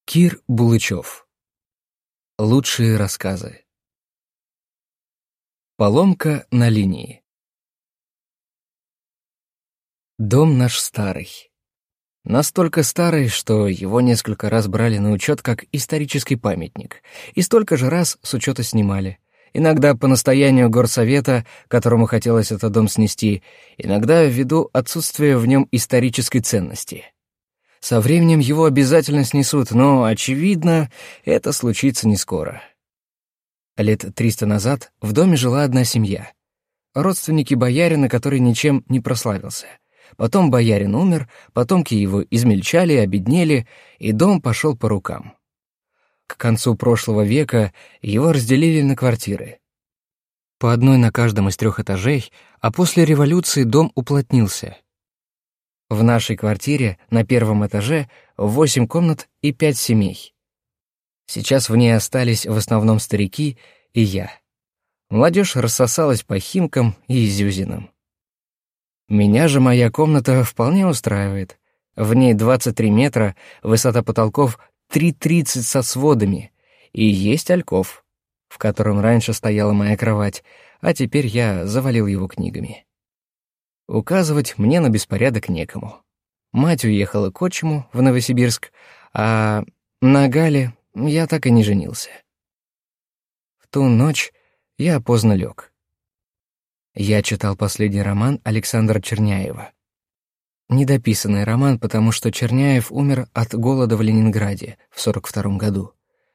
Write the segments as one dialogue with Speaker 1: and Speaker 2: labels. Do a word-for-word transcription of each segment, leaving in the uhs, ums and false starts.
Speaker 1: Кир Булычев. Лучшие рассказы. Поломка на линии. Дом наш старый. Настолько старый, что его несколько раз брали на учет как исторический памятник, и столько же раз с учета снимали. Иногда по настоянию горсовета, которому хотелось этот дом снести, иногда ввиду отсутствия в нем исторической ценности. Со временем его обязательно снесут, но, очевидно, это случится не скоро. Лет триста назад в доме жила одна семья. Родственники боярина, который ничем не прославился. Потом боярин умер, потомки его измельчали, обеднели, и дом пошел по рукам. К концу прошлого века его разделили на квартиры. По одной на каждом из трех этажей, а после революции дом уплотнился. В нашей квартире на первом этаже восемь комнат и пять семей. Сейчас в ней остались в основном старики и я. Молодежь рассосалась по Химкам и Изюзинам. Меня же моя комната вполне устраивает. В ней двадцать три метра, высота потолков три тридцать со сводами, и есть альков, в котором раньше стояла моя кровать, а теперь я завалил его книгами. Указывать мне на беспорядок некому. Мать уехала к отчиму в Новосибирск, а на Гале я так и не женился. В ту ночь я поздно лег. Я читал последний роман Александра Черняева. Недописанный роман, потому что Черняев умер от голода в Ленинграде в сорок втором году.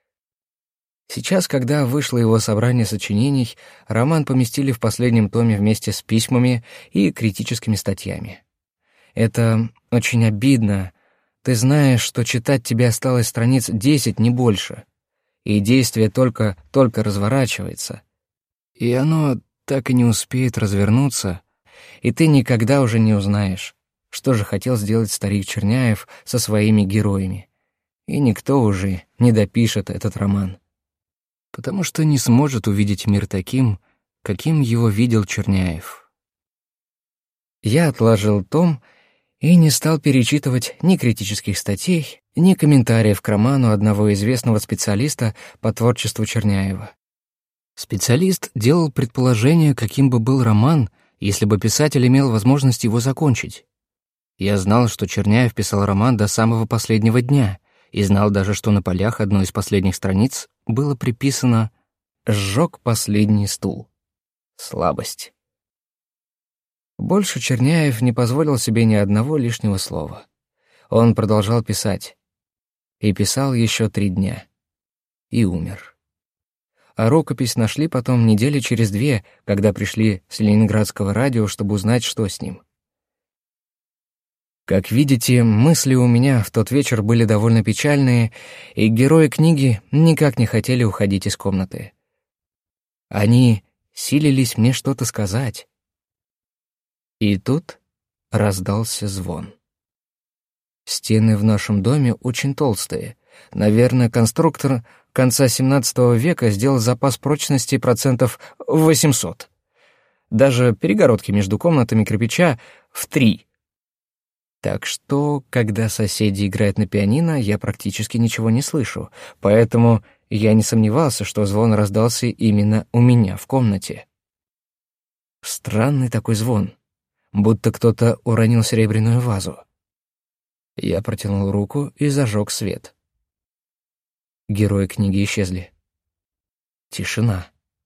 Speaker 1: Сейчас, когда вышло его собрание сочинений, роман поместили в последнем томе вместе с письмами и критическими статьями. Это очень обидно. Ты знаешь, что читать тебе осталось страниц десять, не больше. И действие только-только разворачивается. И оно так и не успеет развернуться, и ты никогда уже не узнаешь, что же хотел сделать старик Черняев со своими героями. И никто уже не допишет этот роман, потому что не сможет увидеть мир таким, каким его видел Черняев. Я отложил том и не стал перечитывать ни критических статей, ни комментариев к роману одного известного специалиста по творчеству Черняева. Специалист делал предположение, каким бы был роман, если бы писатель имел возможность его закончить. Я знал, что Черняев писал роман до самого последнего дня, и знал даже, что на полях одной из последних страниц было приписано «Сжег последний стул». Слабость. Больше Черняев не позволил себе ни одного лишнего слова. Он продолжал писать. И писал еще три дня. И умер. А рукопись нашли потом недели через две, когда пришли с ленинградского радио, чтобы узнать, что с ним. Как видите, мысли у меня в тот вечер были довольно печальные, и герои книги никак не хотели уходить из комнаты. Они силились мне что-то сказать. И тут раздался звон. Стены в нашем доме очень толстые. Наверное, конструктор конца семнадцатого века сделал запас прочности процентов восемьсот. Даже перегородки между комнатами кирпича в три. Так что, когда соседи играют на пианино, я практически ничего не слышу, поэтому я не сомневался, что звон раздался именно у меня в комнате. Странный такой звон, будто кто-то уронил серебряную вазу. Я протянул руку и зажег свет. Герои книги исчезли. Тишина.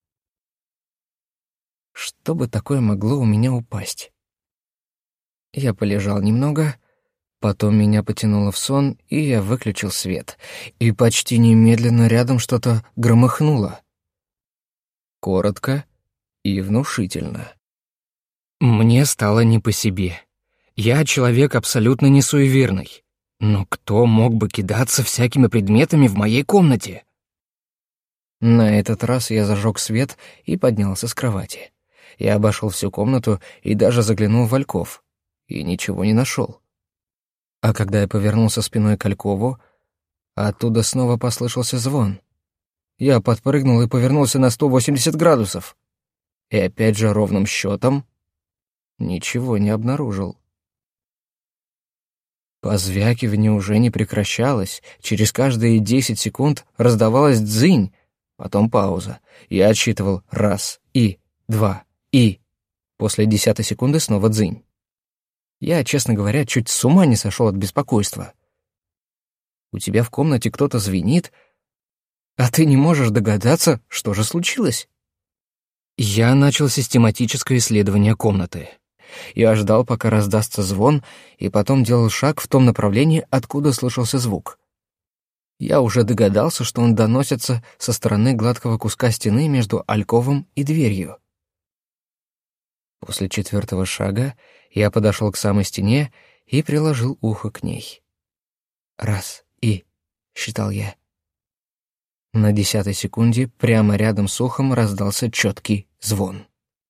Speaker 1: Что бы такое могло у меня упасть? Я полежал немного, потом меня потянуло в сон, и я выключил свет, и почти немедленно рядом что-то громыхнуло. Коротко и внушительно. Мне стало не по себе. Я человек абсолютно не суеверный. Но кто мог бы кидаться всякими предметами в моей комнате? На этот раз я зажег свет и поднялся с кровати. Я обошел всю комнату и даже заглянул в альков. И ничего не нашел. А когда я повернулся спиной к алькову, оттуда снова послышался звон. Я подпрыгнул и повернулся на сто восемьдесят градусов. И опять же ровным счетом ничего не обнаружил. Позвякивание уже не прекращалось. Через каждые десять секунд раздавалась дзынь, потом пауза. Я отсчитывал раз, и, два, и. После десятой секунды снова дзынь. Я, честно говоря, чуть с ума не сошел от беспокойства. У тебя в комнате кто-то звенит, а ты не можешь догадаться, что же случилось. Я начал систематическое исследование комнаты. Я ждал, пока раздастся звон, и потом делал шаг в том направлении, откуда слышался звук. Я уже догадался, что он доносится со стороны гладкого куска стены между альковом и дверью. После четвертого шага я подошел к самой стене и приложил ухо к ней. «Раз, и», — считал я. На десятой секунде прямо рядом с ухом раздался четкий звон.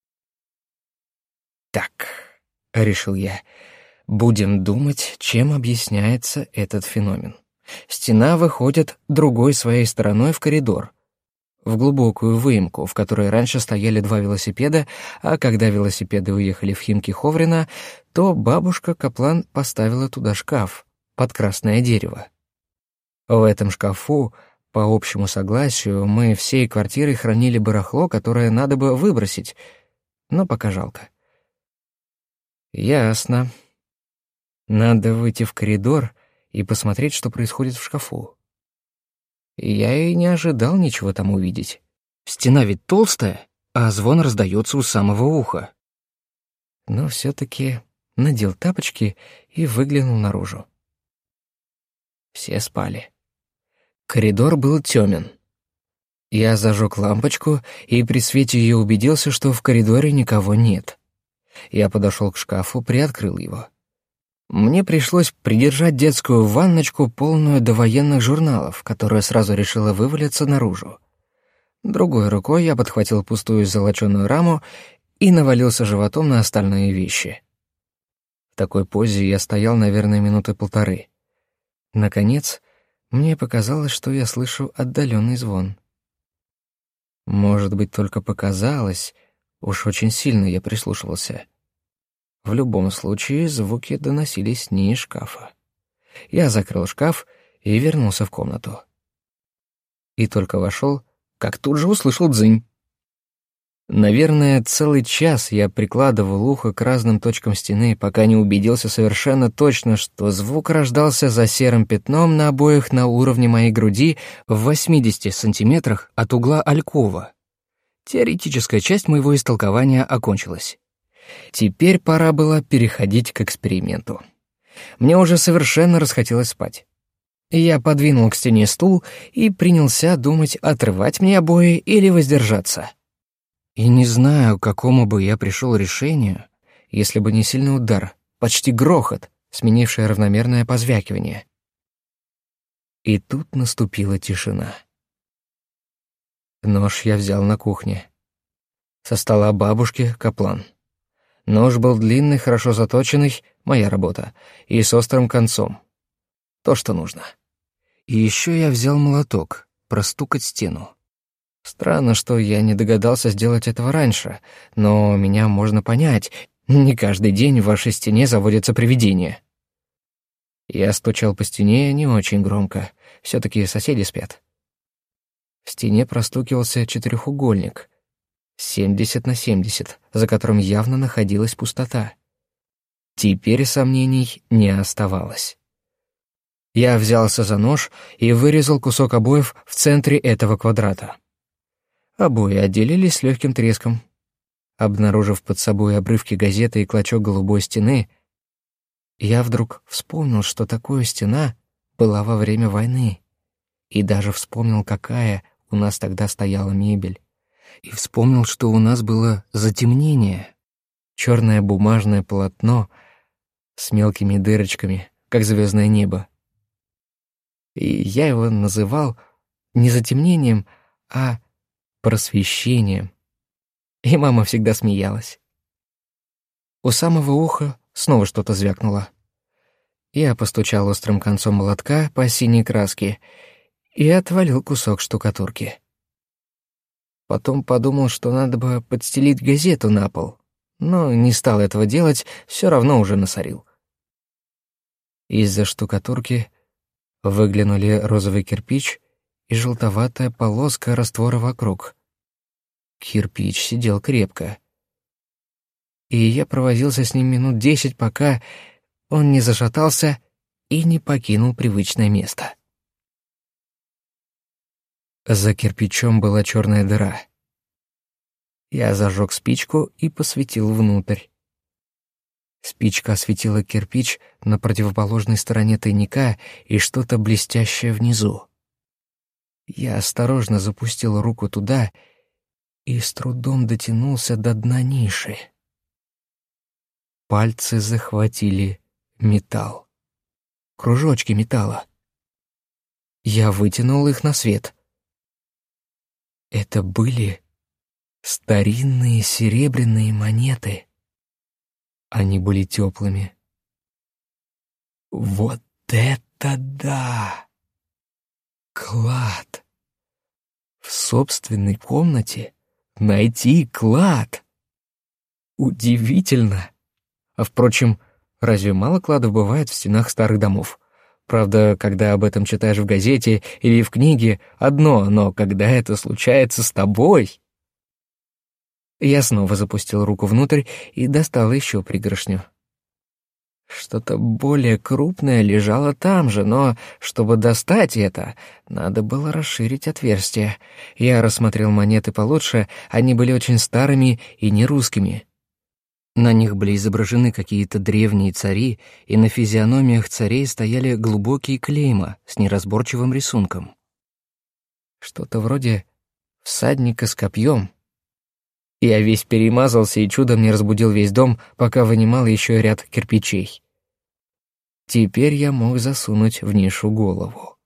Speaker 1: «Так», — решил я, — «будем думать, чем объясняется этот феномен. Стена выходит другой своей стороной в коридор, в глубокую выемку, в которой раньше стояли два велосипеда, а когда велосипеды уехали в Химки-Ховрина, то бабушка Каплан поставила туда шкаф под красное дерево. В этом шкафу, по общему согласию, мы всей квартирой хранили барахло, которое надо бы выбросить, но пока жалко. Ясно. Надо выйти в коридор и посмотреть, что происходит в шкафу. Я и не ожидал ничего там увидеть. Стена ведь толстая, а звон раздается у самого уха. Но все-таки надел тапочки и выглянул наружу. Все спали. Коридор был темен. Я зажег лампочку и при свете ее убедился, что в коридоре никого нет. Я подошел к шкафу, приоткрыл его. Мне пришлось придержать детскую ванночку, полную довоенных журналов, которая сразу решила вывалиться наружу. Другой рукой я подхватил пустую золоченую раму и навалился животом на остальные вещи. В такой позе я стоял, наверное, минуты полторы. Наконец, мне показалось, что я слышу отдаленный звон. Может быть, только показалось, уж очень сильно я прислушивался. В любом случае, звуки доносились не из шкафа. Я закрыл шкаф и вернулся в комнату. И только вошел, как тут же услышал дзынь. Наверное, целый час я прикладывал ухо к разным точкам стены, пока не убедился совершенно точно, что звук рождался за серым пятном на обоях на уровне моей груди в восьмидесяти сантиметрах от угла алькова. Теоретическая часть моего истолкования окончилась. Теперь пора было переходить к эксперименту. Мне уже совершенно расхотелось спать. Я подвинул к стене стул и принялся думать, отрывать мне обои или воздержаться. И не знаю, к какому бы я пришел решению, если бы не сильный удар, почти грохот, сменивший равномерное позвякивание. И тут наступила тишина. Нож я взял на кухне. Со стола бабушки Каплан. Нож был длинный, хорошо заточенный, моя работа, и с острым концом. То, что нужно. И еще я взял молоток, простукать стену. Странно, что я не догадался сделать этого раньше, но меня можно понять. Не каждый день в вашей стене заводятся привидения. Я стучал по стене не очень громко, все-таки соседи спят. В стене простукивался четырехугольник, семьдесят на семьдесят, за которым явно находилась пустота. Теперь сомнений не оставалось. Я взялся за нож и вырезал кусок обоев в центре этого квадрата. Обои отделились с легким треском. Обнаружив под собой обрывки газеты и клочок голубой стены, я вдруг вспомнил, что такое стена была во время войны, и даже вспомнил, какая у нас тогда стояла мебель. И вспомнил, что у нас было затемнение, черное бумажное полотно с мелкими дырочками, как звездное небо. И я его называл не затемнением, а просвещением. И мама всегда смеялась. У самого уха снова что-то звякнуло. Я постучал острым концом молотка по синей краске и отвалил кусок штукатурки. Потом подумал, что надо бы подстелить газету на пол, но не стал этого делать, все равно уже насорил. Из-за штукатурки выглянули розовый кирпич и желтоватая полоска раствора вокруг. Кирпич сидел крепко. И я провозился с ним минут десять, пока он не зашатался и не покинул привычное место. За кирпичом была черная дыра. Я зажег спичку и посветил внутрь. Спичка осветила кирпич на противоположной стороне тайника и что-то блестящее внизу. Я осторожно запустил руку туда и с трудом дотянулся до дна ниши. Пальцы захватили металл. Кружочки металла. Я вытянул их на свет. Это были старинные серебряные монеты. Они были теплыми. Вот это да! Клад! В собственной комнате найти клад! Удивительно! А впрочем, разве мало кладов бывает в стенах старых домов? Правда, когда об этом читаешь в газете или в книге, одно, но когда это случается с тобой... Я снова запустил руку внутрь и достал еще пригоршню. Что-то более крупное лежало там же, но, чтобы достать это, надо было расширить отверстие. Я рассмотрел монеты получше, они были очень старыми и не русскими. На них были изображены какие-то древние цари, и на физиономиях царей стояли глубокие клейма с неразборчивым рисунком. Что-то вроде всадника с копьем. Я весь перемазался и чудом не разбудил весь дом, пока вынимал еще ряд кирпичей. Теперь я мог засунуть в нишу голову.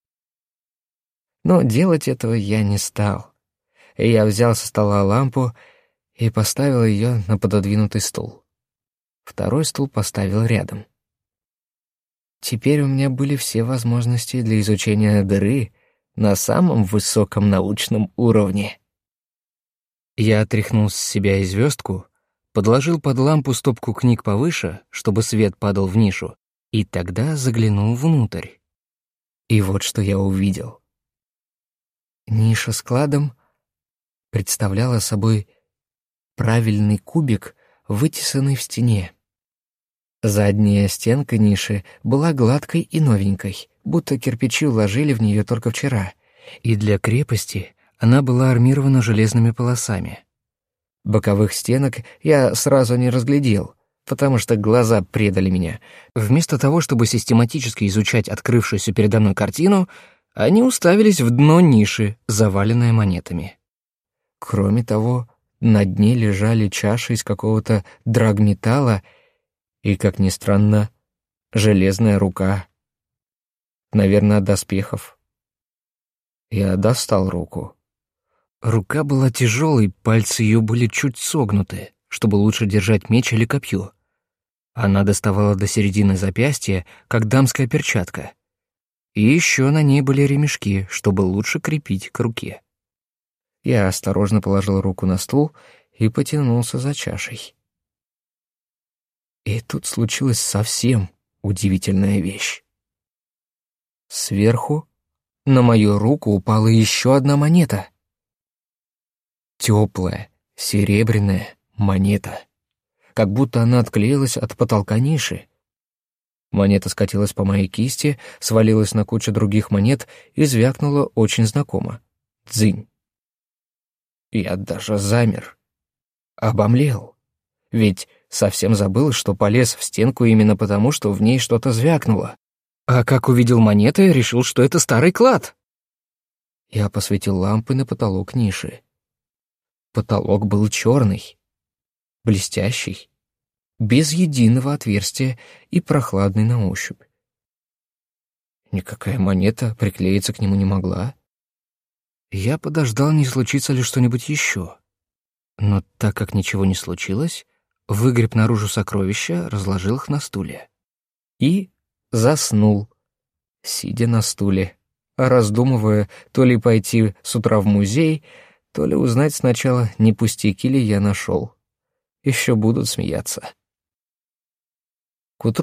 Speaker 1: Но делать этого я не стал. Я взял со стола лампу и поставил ее на пододвинутый стул. Второй стул поставил рядом. Теперь у меня были все возможности для изучения дыры на самом высоком научном уровне. Я отряхнул с себя и звездку, подложил под лампу стопку книг повыше, чтобы свет падал в нишу, и тогда заглянул внутрь. И вот что я увидел. Ниша с кладом представляла собой правильный кубик, вытесанный в стене. Задняя стенка ниши была гладкой и новенькой, будто кирпичи уложили в нее только вчера, и для крепости она была армирована железными полосами. Боковых стенок я сразу не разглядел, потому что глаза предали меня. Вместо того, чтобы систематически изучать открывшуюся передо мной картину, они уставились в дно ниши, заваленное монетами. Кроме того, на дне лежали чаши из какого-то драгметалла и, как ни странно, железная рука. Наверное, от доспехов. Я достал руку. Рука была тяжелой, пальцы ее были чуть согнуты, чтобы лучше держать меч или копье. Она доставала до середины запястья, как дамская перчатка. И еще на ней были ремешки, чтобы лучше крепить к руке. Я осторожно положил руку на стул и потянулся за чашей. И тут случилась совсем удивительная вещь. Сверху на мою руку упала еще одна монета. Теплая, серебряная монета. Как будто она отклеилась от потолка ниши. Монета скатилась по моей кисти, свалилась на кучу других монет и звякнула очень знакомо. Дзынь. Я даже замер. Обомлел. Ведь совсем забыл, что полез в стенку именно потому, что в ней что-то звякнуло. А как увидел монеты, решил, что это старый клад. Я посветил лампой на потолок ниши. Потолок был черный, блестящий, без единого отверстия и прохладный на ощупь. Никакая монета приклеиться к нему не могла. Я подождал, не случится ли что-нибудь еще. Но так как ничего не случилось, выгреб наружу сокровища, разложил их на стуле. И заснул, сидя на стуле, раздумывая, то ли пойти с утра в музей, то ли узнать сначала, не пустяки ли я нашел. Еще будут смеяться. К утру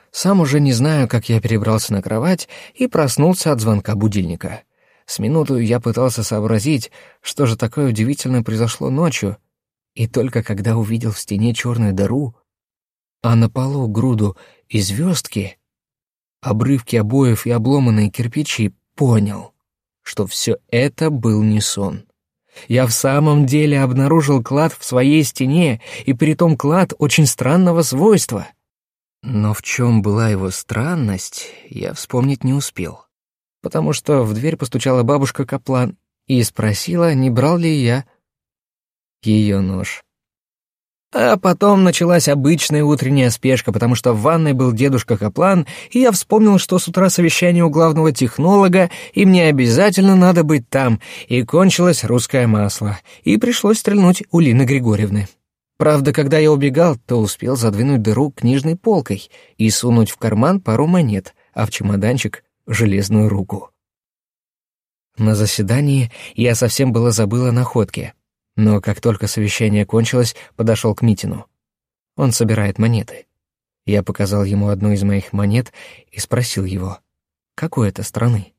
Speaker 1: Сам уже не знаю, как я перебрался на кровать и проснулся от звонка будильника. С минуту я пытался сообразить, что же такое удивительное произошло ночью, и только когда увидел в стене черную дыру, а на полу груду и звездки, обрывки обоев и обломанные кирпичи, понял, что все это был не сон. Я в самом деле обнаружил клад в своей стене, и притом клад очень странного свойства. Но в чем была его странность, я вспомнить не успел, потому что в дверь постучала бабушка Каплан и спросила, не брал ли я ее нож. А потом началась обычная утренняя спешка, потому что в ванной был дедушка Каплан, и я вспомнил, что с утра совещание у главного технолога, и мне обязательно надо быть там, и кончилось русское масло, и пришлось стрельнуть у Лины Григорьевны. Правда, когда я убегал, то успел задвинуть дыру книжной полкой и сунуть в карман пару монет, а в чемоданчик — железную руку. На заседании я совсем было забыл о находке, но как только совещание кончилось, подошел к Митину. Он собирает монеты. Я показал ему одну из моих монет и спросил его, какой это страны.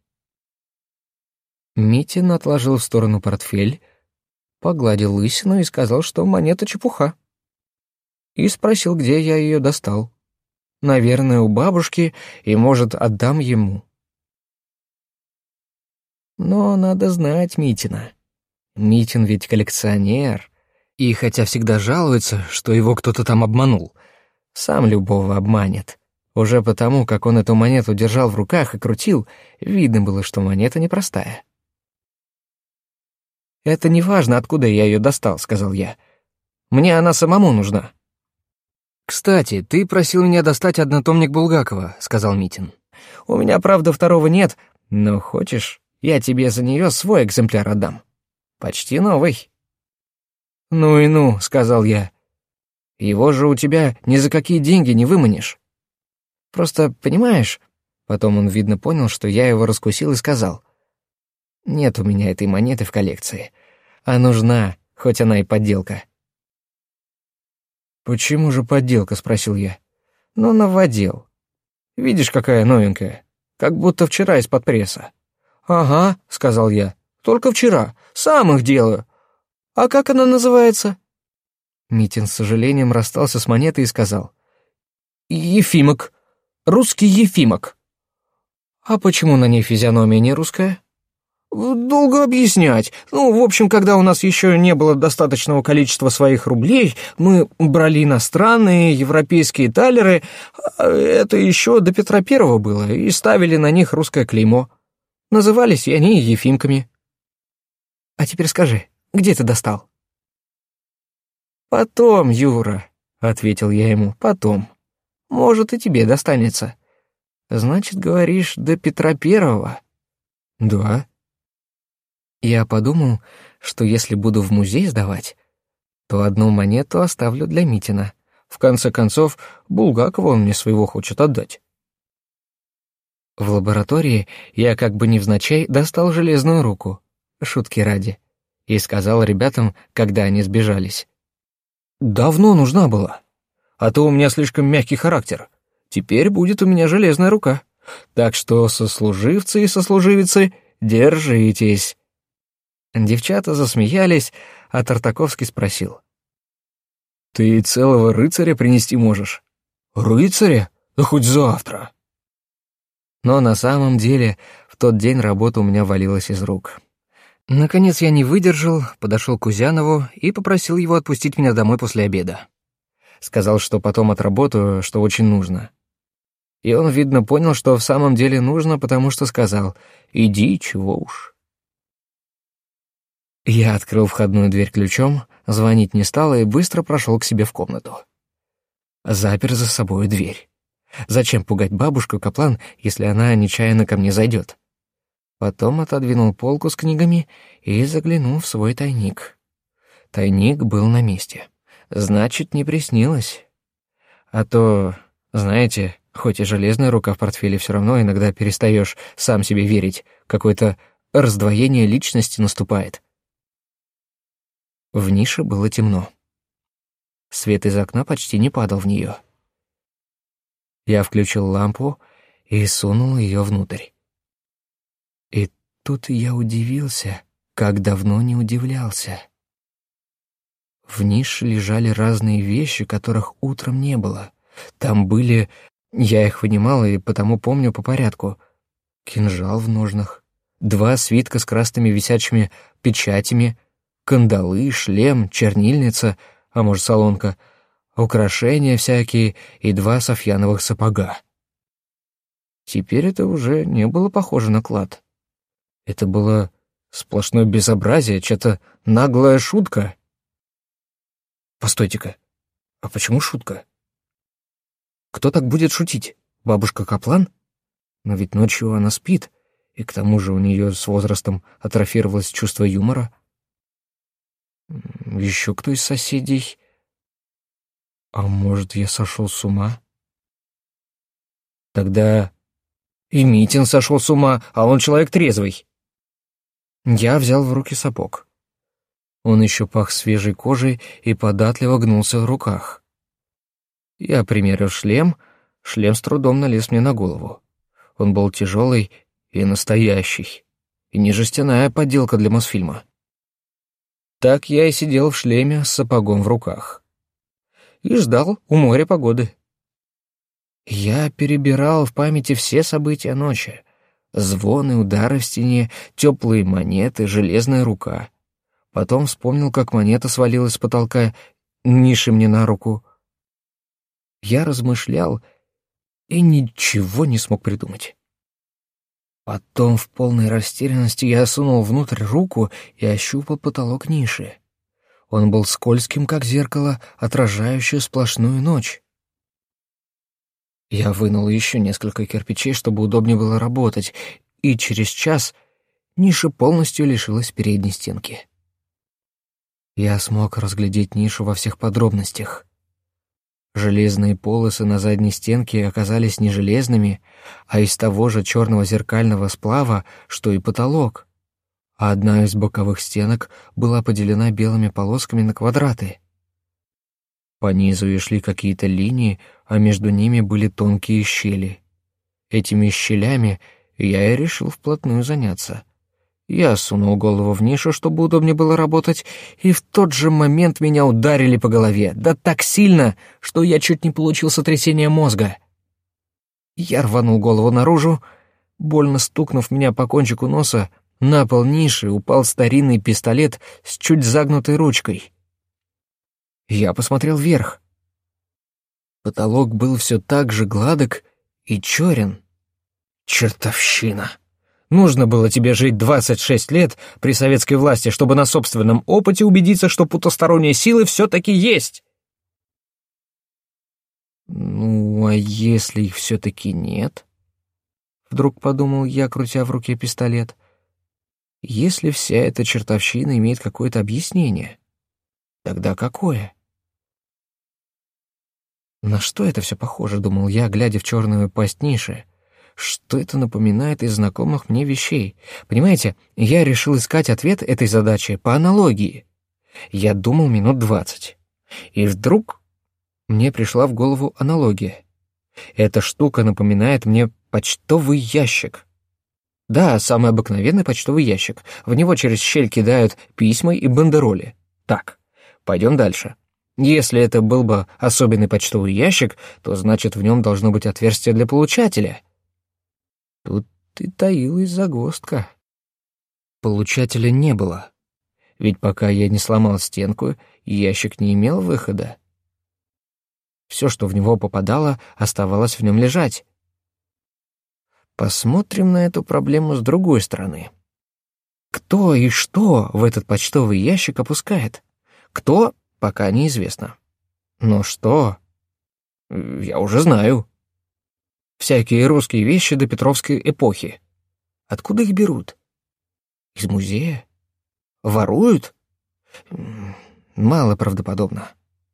Speaker 1: Митин отложил в сторону портфель, погладил лысину и сказал, что монета чепуха. И спросил, где я ее достал. Наверное, у бабушки, и, может, отдам ему. Но надо знать Митина. Митин ведь коллекционер, и хотя всегда жалуется, что его кто-то там обманул, сам любого обманет. Уже потому, как он эту монету держал в руках и крутил, видно было, что монета непростая. «Это не важно, откуда я ее достал», — сказал я. «Мне она самому нужна». «Кстати, ты просил меня достать однотомник Булгакова», — сказал Митин. «У меня, правда, второго нет, но хочешь, я тебе за нее свой экземпляр отдам. Почти новый». «Ну и ну», — сказал я. «Его же у тебя ни за какие деньги не выманишь. Просто, понимаешь...» Потом он, видно, понял, что я его раскусил и сказал. «Нет у меня этой монеты в коллекции, а нужна, хоть она и подделка». «Почему же подделка?» — спросил я. «Ну, наводил. Видишь, какая новенькая, как будто вчера из-под пресса». «Ага», — сказал я, — «только вчера, сам их делаю. А как она называется?» Митин с сожалением расстался с монетой и сказал. «Ефимок, русский Ефимок». «А почему на ней физиономия не русская?» «Долго объяснять. Ну, в общем, когда у нас еще не было достаточного количества своих рублей, мы брали иностранные, европейские талеры, это еще до Петра Первого было, и ставили на них русское клеймо. Назывались и они Ефимками». «А теперь скажи, где ты достал?» «Потом, Юра», — ответил я ему, — «потом. Может, и тебе достанется». «Значит, говоришь, до Петра Первого?» «Да». Я подумал, что если буду в музей сдавать, то одну монету оставлю для Митина. В конце концов, Булгакова он мне своего хочет отдать. В лаборатории я как бы невзначай достал железную руку, шутки ради, и сказал ребятам, когда они сбежались. «Давно нужна была, а то у меня слишком мягкий характер. Теперь будет у меня железная рука. Так что, сослуживцы и сослуживицы, держитесь». Девчата засмеялись, а Тартаковский спросил. «Ты целого рыцаря принести можешь?» «Рыцаря? Да хоть завтра». Но на самом деле в тот день работа у меня валилась из рук. Наконец я не выдержал, подошел к Кузянову и попросил его отпустить меня домой после обеда. Сказал, что потом отработаю, что очень нужно. И он, видно, понял, что в самом деле нужно, потому что сказал: «Иди, чего уж». Я открыл входную дверь ключом, звонить не стал и быстро прошел к себе в комнату. Запер за собой дверь. Зачем пугать бабушку Каплан, если она нечаянно ко мне зайдет? Потом отодвинул полку с книгами и заглянул в свой тайник. Тайник был на месте. Значит, не приснилось. А то, знаете, хоть и железная рука в портфеле, все равно иногда перестаешь сам себе верить, какое-то раздвоение личности наступает. В нише было темно. Свет из окна почти не падал в нее. Я включил лампу и сунул ее внутрь. И тут я удивился, как давно не удивлялся. В нише лежали разные вещи, которых утром не было. Там были... Я их вынимал и потому помню по порядку. Кинжал в ножнах, два свитка с красными висячими печатями, кандалы, шлем, чернильница, а может солонка, украшения всякие и два софьяновых сапога. Теперь это уже не было похоже на клад. Это было сплошное безобразие, чья-то наглая шутка. Постойте-ка, а почему шутка? Кто так будет шутить? Бабушка Каплан? Но ведь ночью она спит, и к тому же у нее с возрастом атрофировалось чувство юмора. Еще кто из соседей? А может, я сошел с ума? Тогда и Митин сошел с ума, а он человек трезвый. Я взял в руки сапог. Он еще пах свежей кожей и податливо гнулся в руках. Я примерил шлем, шлем с трудом налез мне на голову. Он был тяжелый и настоящий, и не жестяная подделка для Мосфильма. Так я и сидел в шлеме с сапогом в руках. И ждал у моря погоды. Я перебирал в памяти все события ночи. Звоны, удары в стене, теплые монеты, железная рука. Потом вспомнил, как монета свалилась с потолка ниши мне на руку. Я размышлял и ничего не смог придумать. Потом в полной растерянности я сунул внутрь руку и ощупал потолок ниши. Он был скользким, как зеркало, отражающее сплошную ночь. Я вынул еще несколько кирпичей, чтобы удобнее было работать, и через час ниша полностью лишилась передней стенки. Я смог разглядеть нишу во всех подробностях. Железные полосы на задней стенке оказались не железными, а из того же черного зеркального сплава, что и потолок, а одна из боковых стенок была поделена белыми полосками на квадраты. По низу и шли какие-то линии, а между ними были тонкие щели. Этими щелями я и решил вплотную заняться. Я сунул голову в нишу, чтобы удобнее было работать, и в тот же момент меня ударили по голове, да так сильно, что я чуть не получил сотрясение мозга. Я рванул голову наружу, больно стукнув меня по кончику носа, на пол ниши упал старинный пистолет с чуть загнутой ручкой. Я посмотрел вверх. Потолок был все так же гладок и черен. Чертовщина! Нужно было тебе жить двадцать шесть лет при советской власти, чтобы на собственном опыте убедиться, что потусторонние силы все-таки есть. Ну, а если их все-таки нет? Вдруг подумал я, крутя в руке пистолет. Если вся эта чертовщина имеет какое-то объяснение, тогда какое? На что это все похоже, думал я, глядя в черную пасть ниши. Что это напоминает из знакомых мне вещей? Понимаете, я решил искать ответ этой задачи по аналогии. Я думал минут двадцать. И вдруг мне пришла в голову аналогия. Эта штука напоминает мне почтовый ящик. Да, самый обыкновенный почтовый ящик. В него через щель кидают письма и бандероли. Так, пойдем дальше. Если это был бы особенный почтовый ящик, то значит в нем должно быть отверстие для получателя. Тут и таилась загвоздка. Получателя не было. Ведь пока я не сломал стенку, ящик не имел выхода. Все, что в него попадало, оставалось в нем лежать. Посмотрим на эту проблему с другой стороны. Кто и что в этот почтовый ящик опускает? Кто, пока неизвестно. Но что? Я уже знаю. Всякие русские вещи до Петровской эпохи. Откуда их берут? Из музея? Воруют? Мало правдоподобно.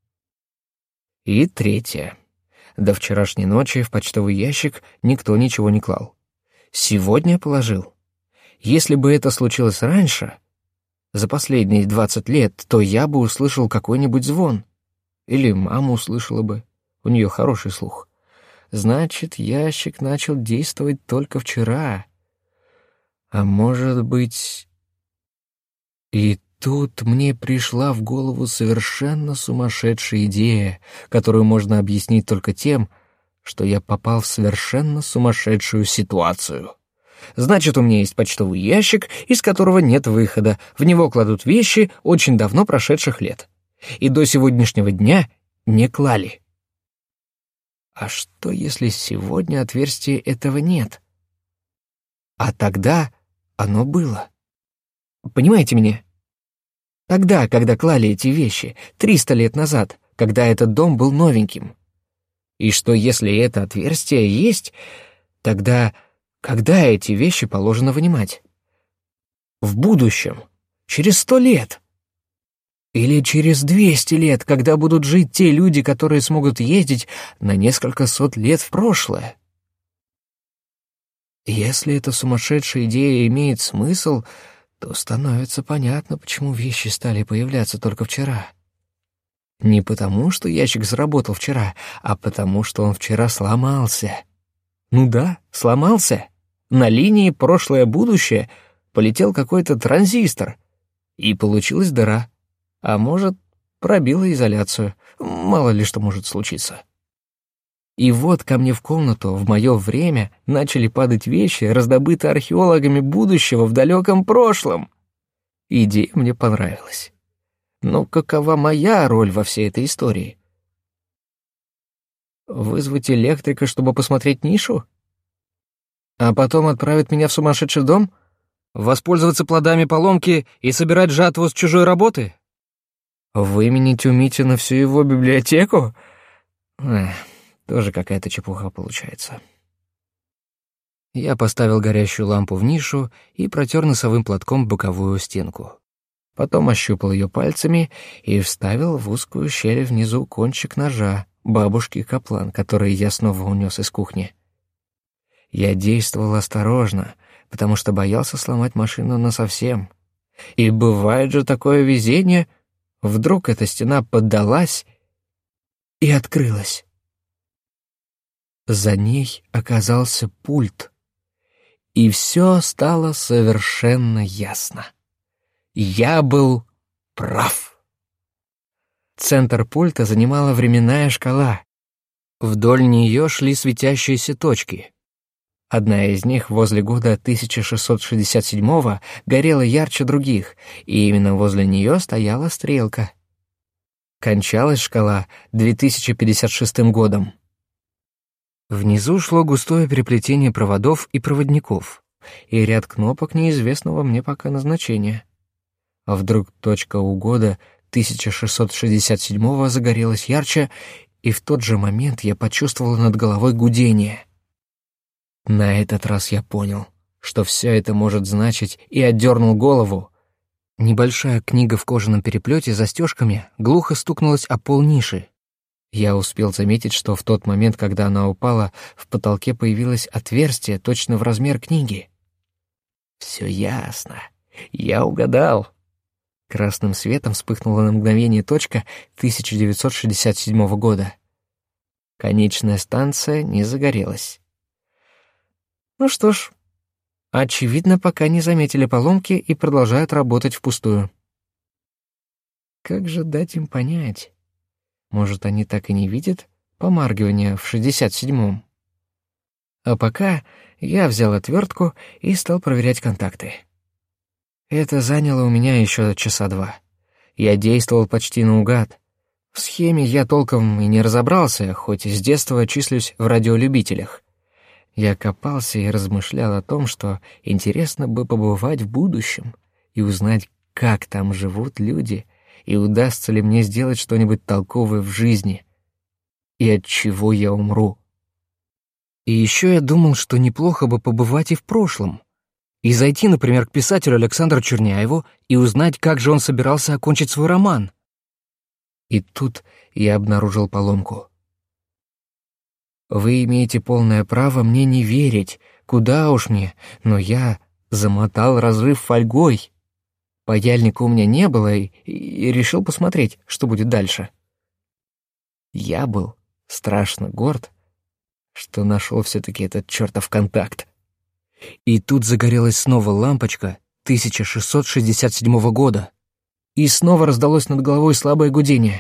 Speaker 1: И третье. До вчерашней ночи в почтовый ящик никто ничего не клал. Сегодня положил. Если бы это случилось раньше, за последние двадцать лет, то я бы услышал какой-нибудь звон. Или мама услышала бы. У нее хороший слух. Значит, ящик начал действовать только вчера. А может быть... И тут мне пришла в голову совершенно сумасшедшая идея, которую можно объяснить только тем, что я попал в совершенно сумасшедшую ситуацию. Значит, у меня есть почтовый ящик, из которого нет выхода. В него кладут вещи очень давно прошедших лет. И до сегодняшнего дня не клали. А что, если сегодня отверстия этого нет? А тогда оно было. Понимаете меня? Тогда, когда клали эти вещи, триста лет назад, когда этот дом был новеньким. И что, если это отверстие есть, тогда когда эти вещи положено вынимать? В будущем, через сто лет. Или через двести лет, когда будут жить те люди, которые смогут ездить на несколько сот лет в прошлое. Если эта сумасшедшая идея имеет смысл, то становится понятно, почему вещи стали появляться только вчера. Не потому, что ящик заработал вчера, а потому, что он вчера сломался. Ну да, сломался. На линии прошлое-будущее полетел какой-то транзистор, и получилась дыра. А может, пробила изоляцию. Мало ли что может случиться. И вот ко мне в комнату в мое время начали падать вещи, раздобытые археологами будущего в далеком прошлом. Идея мне понравилась. Но какова моя роль во всей этой истории? Вызвать электрика, чтобы посмотреть нишу? А потом отправить меня в сумасшедший дом? Воспользоваться плодами поломки и собирать жатву с чужой работы? Выменить у Митина всю его библиотеку? Эх, тоже какая-то чепуха получается. Я поставил горящую лампу в нишу и протер носовым платком боковую стенку. Потом ощупал ее пальцами и вставил в узкую щель внизу кончик ножа бабушки Каплан, который я снова унес из кухни. Я действовал осторожно, потому что боялся сломать машину насовсем. И бывает же такое везение, вдруг эта стена поддалась и открылась. За ней оказался пульт, и все стало совершенно ясно. Я был прав. Центр пульта занимала временная шкала. Вдоль нее шли светящиеся точки. Одна из них возле года тысяча шестьсот шестьдесят седьмого горела ярче других, и именно возле нее стояла стрелка. Кончалась шкала две тысячи пятьдесят шестым годом. Внизу шло густое переплетение проводов и проводников, и ряд кнопок неизвестного мне пока назначения. А вдруг точка у года тысяча шестьсот шестьдесят седьмого загорелась ярче, и в тот же момент я почувствовал над головой гудение. На этот раз я понял, что все это может значить, и отдернул голову. Небольшая книга в кожаном переплете с застежками глухо стукнулась о пол ниши. Я успел заметить, что в тот момент, когда она упала, в потолке появилось отверстие точно в размер книги. Все ясно. Я угадал. Красным светом вспыхнула на мгновение точка тысяча девятьсот шестьдесят седьмого года. Конечная станция не загорелась. Ну что ж, очевидно, пока не заметили поломки и продолжают работать впустую. Как же дать им понять? Может, они так и не видят помаргивания в шестьдесят седьмом? А пока я взял отвертку и стал проверять контакты. Это заняло у меня еще часа два. Я действовал почти наугад. В схеме я толком и не разобрался, хоть и с детства числюсь в радиолюбителях. Я копался и размышлял о том, что интересно бы побывать в будущем и узнать, как там живут люди, и удастся ли мне сделать что-нибудь толковое в жизни, и от чего я умру. И еще я думал, что неплохо бы побывать и в прошлом, и зайти, например, к писателю Александру Черняеву и узнать, как же он собирался окончить свой роман. И тут я обнаружил поломку. Вы имеете полное право мне не верить, куда уж мне, но я замотал разрыв фольгой. Паяльника у меня не было, и, и решил посмотреть, что будет дальше. Я был страшно горд, что нашел все-таки этот чертов контакт. И тут загорелась снова лампочка тысяча шестьсот шестьдесят седьмого года, и снова раздалось над головой слабое гудение.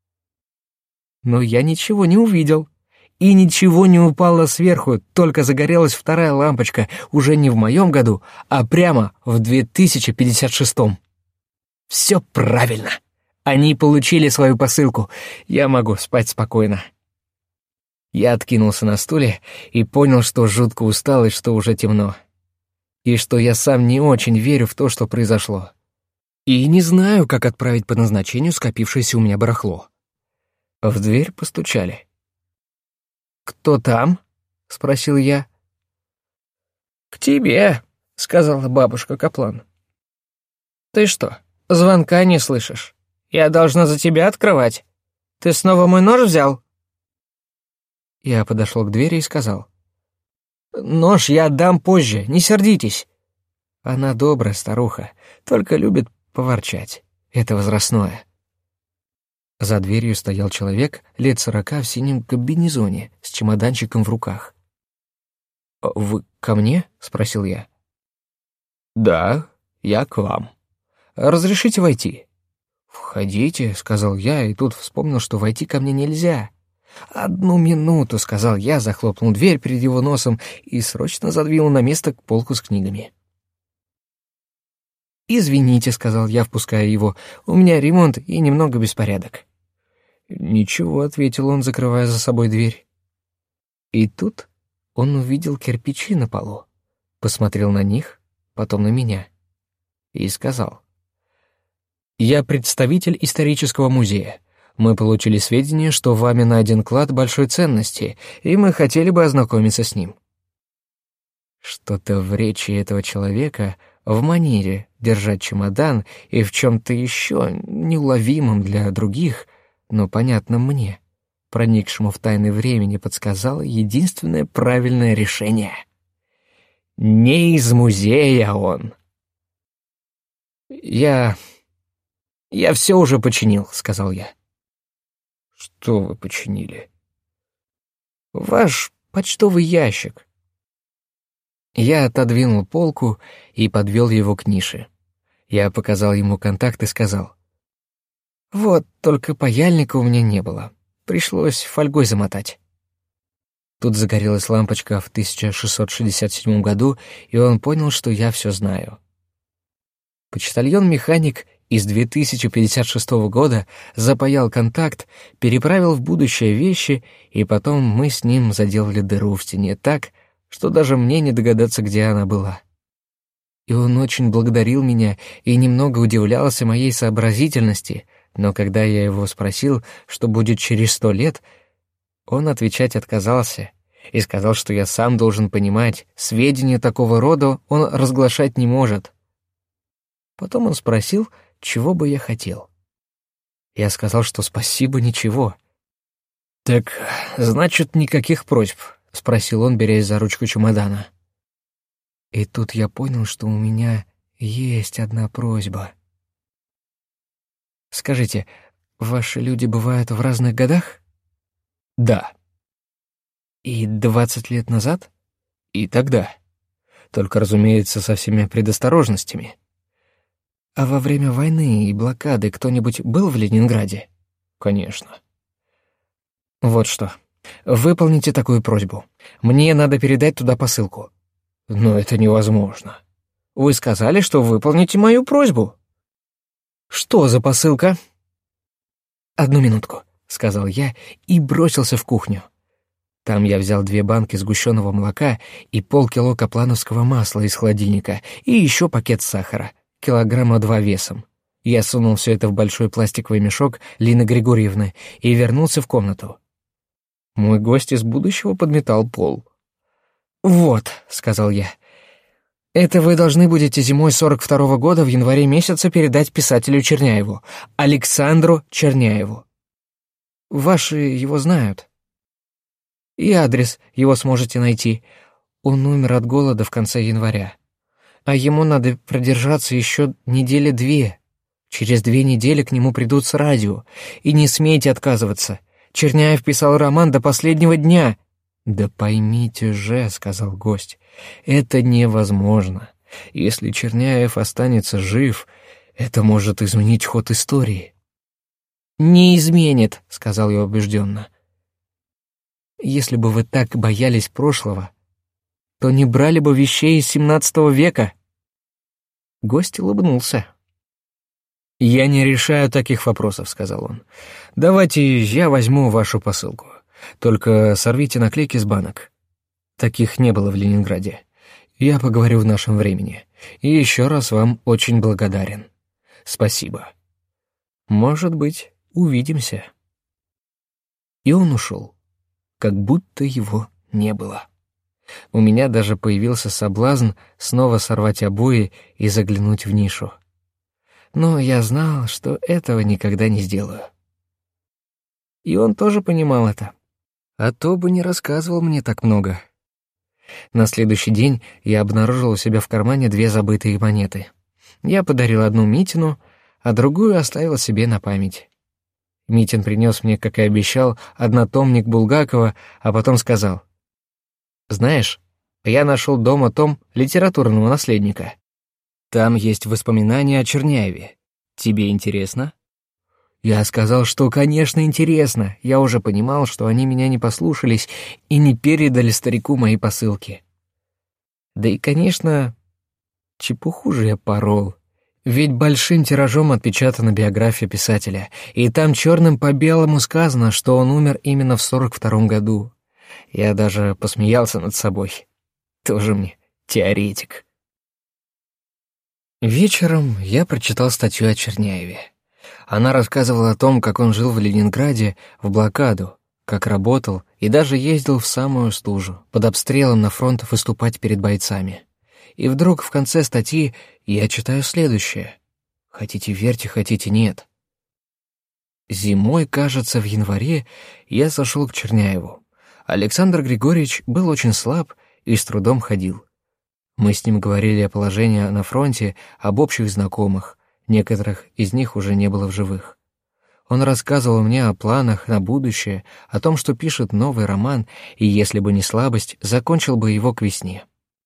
Speaker 1: Но я ничего не увидел, и ничего не упало сверху, только загорелась вторая лампочка уже не в моем году, а прямо в две тысячи пятьдесят шестом. Все правильно. Они получили свою посылку. Я могу спать спокойно. Я откинулся на стуле и понял, что жутко устал и что уже темно. И что я сам не очень верю в то, что произошло. И не знаю, как отправить по назначению скопившееся у меня барахло. В дверь постучали. «Кто там?» — спросил я. «К тебе», — сказала бабушка Каплан. «Ты что, звонка не слышишь? Я должна за тебя открывать. Ты снова мой нож взял?» Я подошел к двери и сказал: «Нож я отдам позже, не сердитесь». Она добрая старуха, только любит поворчать. Это возрастное. За дверью стоял человек лет сорока в синем комбинезоне с чемоданчиком в руках. «Вы ко мне?» — спросил я. «Да, я к вам. Разрешите войти?» «Входите», — сказал я, и тут вспомнил, что войти ко мне нельзя. «Одну минуту», — сказал я, захлопнул дверь перед его носом и срочно задвинул на место полку с книгами. «Извините», — сказал я, впуская его, — «у меня ремонт и немного беспорядок». «Ничего», — ответил он, закрывая за собой дверь. И тут он увидел кирпичи на полу, посмотрел на них, потом на меня и сказал: «Я представитель исторического музея. Мы получили сведения, что вами найден клад большой ценности, и мы хотели бы ознакомиться с ним». Что-то в речи этого человека, в манере держать чемодан и в чем-то еще неуловимом для других, но понятном мне, проникшему в тайны времени, подсказало единственное правильное решение. Не из музея он. «Я... я все уже починил», — сказал я. «Что вы починили?» «Ваш почтовый ящик». Я отодвинул полку и подвел его к нише. Я показал ему контакт и сказал: «Вот, только паяльника у меня не было. Пришлось фольгой замотать». Тут загорелась лампочка в тысяча шестьсот шестьдесят седьмом году, и он понял, что я все знаю. Почтальон-механик из две тысячи пятьдесят шестого года запаял контакт, переправил в будущее вещи, и потом мы с ним заделали дыру в стене так, что даже мне не догадаться, где она была. И он очень благодарил меня и немного удивлялся моей сообразительности, но когда я его спросил, что будет через сто лет, он отвечать отказался и сказал, что я сам должен понимать, сведения такого рода он разглашать не может. Потом он спросил, чего бы я хотел. Я сказал, что спасибо, ничего. «Так, значит, никаких просьб?» — спросил он, берясь за ручку чемодана. И тут я понял, что у меня есть одна просьба. «Скажите, ваши люди бывают в разных годах?» «Да». «И двадцать лет назад?» «И тогда. Только, разумеется, со всеми предосторожностями». «А во время войны и блокады кто-нибудь был в Ленинграде?» «Конечно». «Вот что. Выполните такую просьбу. Мне надо передать туда посылку». «Но это невозможно. Вы сказали, что выполните мою просьбу». «Что за посылка?» «Одну минутку», — сказал я и бросился в кухню. Там я взял две банки сгущенного молока и полкило каплановского масла из холодильника и еще пакет сахара, килограмма два весом. Я сунул все это в большой пластиковый мешок Лины Григорьевны и вернулся в комнату. Мой гость из будущего подметал пол. «Вот», — сказал я, — «это вы должны будете зимой сорок второго года в январе месяце передать писателю Черняеву, Александру Черняеву. Ваши его знают. И адрес его сможете найти. Он умер от голода в конце января. А ему надо продержаться еще недели две. Через две недели к нему придут с радио. И не смейте отказываться. Черняев писал роман до последнего дня. «Да поймите же», — сказал гость, — «это невозможно. Если Черняев останется жив, это может изменить ход истории». «Не изменит», — сказал я убежденно. «Если бы вы так боялись прошлого, то не брали бы вещей из семнадцатого века». Гость улыбнулся. «Я не решаю таких вопросов», — сказал он. «Давайте я возьму вашу посылку. Только сорвите наклейки с банок. Таких не было в Ленинграде. Я поговорю в нашем времени. И еще раз вам очень благодарен. Спасибо. Может быть, увидимся». И он ушел, как будто его не было. У меня даже появился соблазн снова сорвать обои и заглянуть в нишу. Но я знал, что этого никогда не сделаю. И он тоже понимал это. А то бы не рассказывал мне так много. На следующий день я обнаружил у себя в кармане две забытые монеты. Я подарил одну Митину, а другую оставил себе на память. Митин принес мне, как и обещал, однотомник Булгакова, а потом сказал: «Знаешь, я нашел дома том литературного наследника. Там есть воспоминания о Черняеве. Тебе интересно?» Я сказал, что, конечно, интересно. Я уже понимал, что они меня не послушались и не передали старику мои посылки. Да и, конечно, чепуху же я порол. Ведь большим тиражом отпечатана биография писателя, и там черным по белому сказано, что он умер именно в сорок втором году. Я даже посмеялся над собой. Тоже мне теоретик. Вечером я прочитал статью о Черняеве. Она рассказывала о том, как он жил в Ленинграде в блокаду, как работал и даже ездил в самую стужу, под обстрелом на фронт выступать перед бойцами. И вдруг в конце статьи я читаю следующее. Хотите верьте, хотите нет. Зимой, кажется, в январе я сошел к Черняеву. Александр Григорьевич был очень слаб и с трудом ходил. Мы с ним говорили о положении на фронте, об общих знакомых. Некоторых из них уже не было в живых. Он рассказывал мне о планах на будущее, о том, что пишет новый роман, и, если бы не слабость, закончил бы его к весне.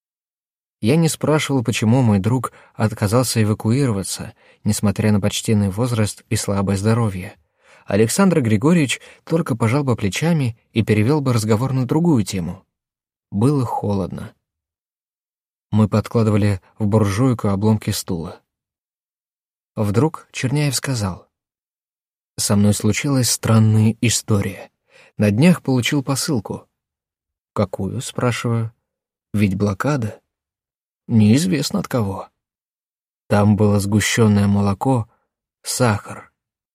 Speaker 1: Я не спрашивал, почему мой друг отказался эвакуироваться, несмотря на почтенный возраст и слабое здоровье. Александр Григорьевич только пожал бы плечами и перевел бы разговор на другую тему. Было холодно. Мы подкладывали в буржуйку обломки стула. Вдруг Черняев сказал: «Со мной случилась странная история. На днях получил посылку». «Какую?» — спрашиваю. «Ведь блокада». «Неизвестно от кого». Там было сгущенное молоко, сахар.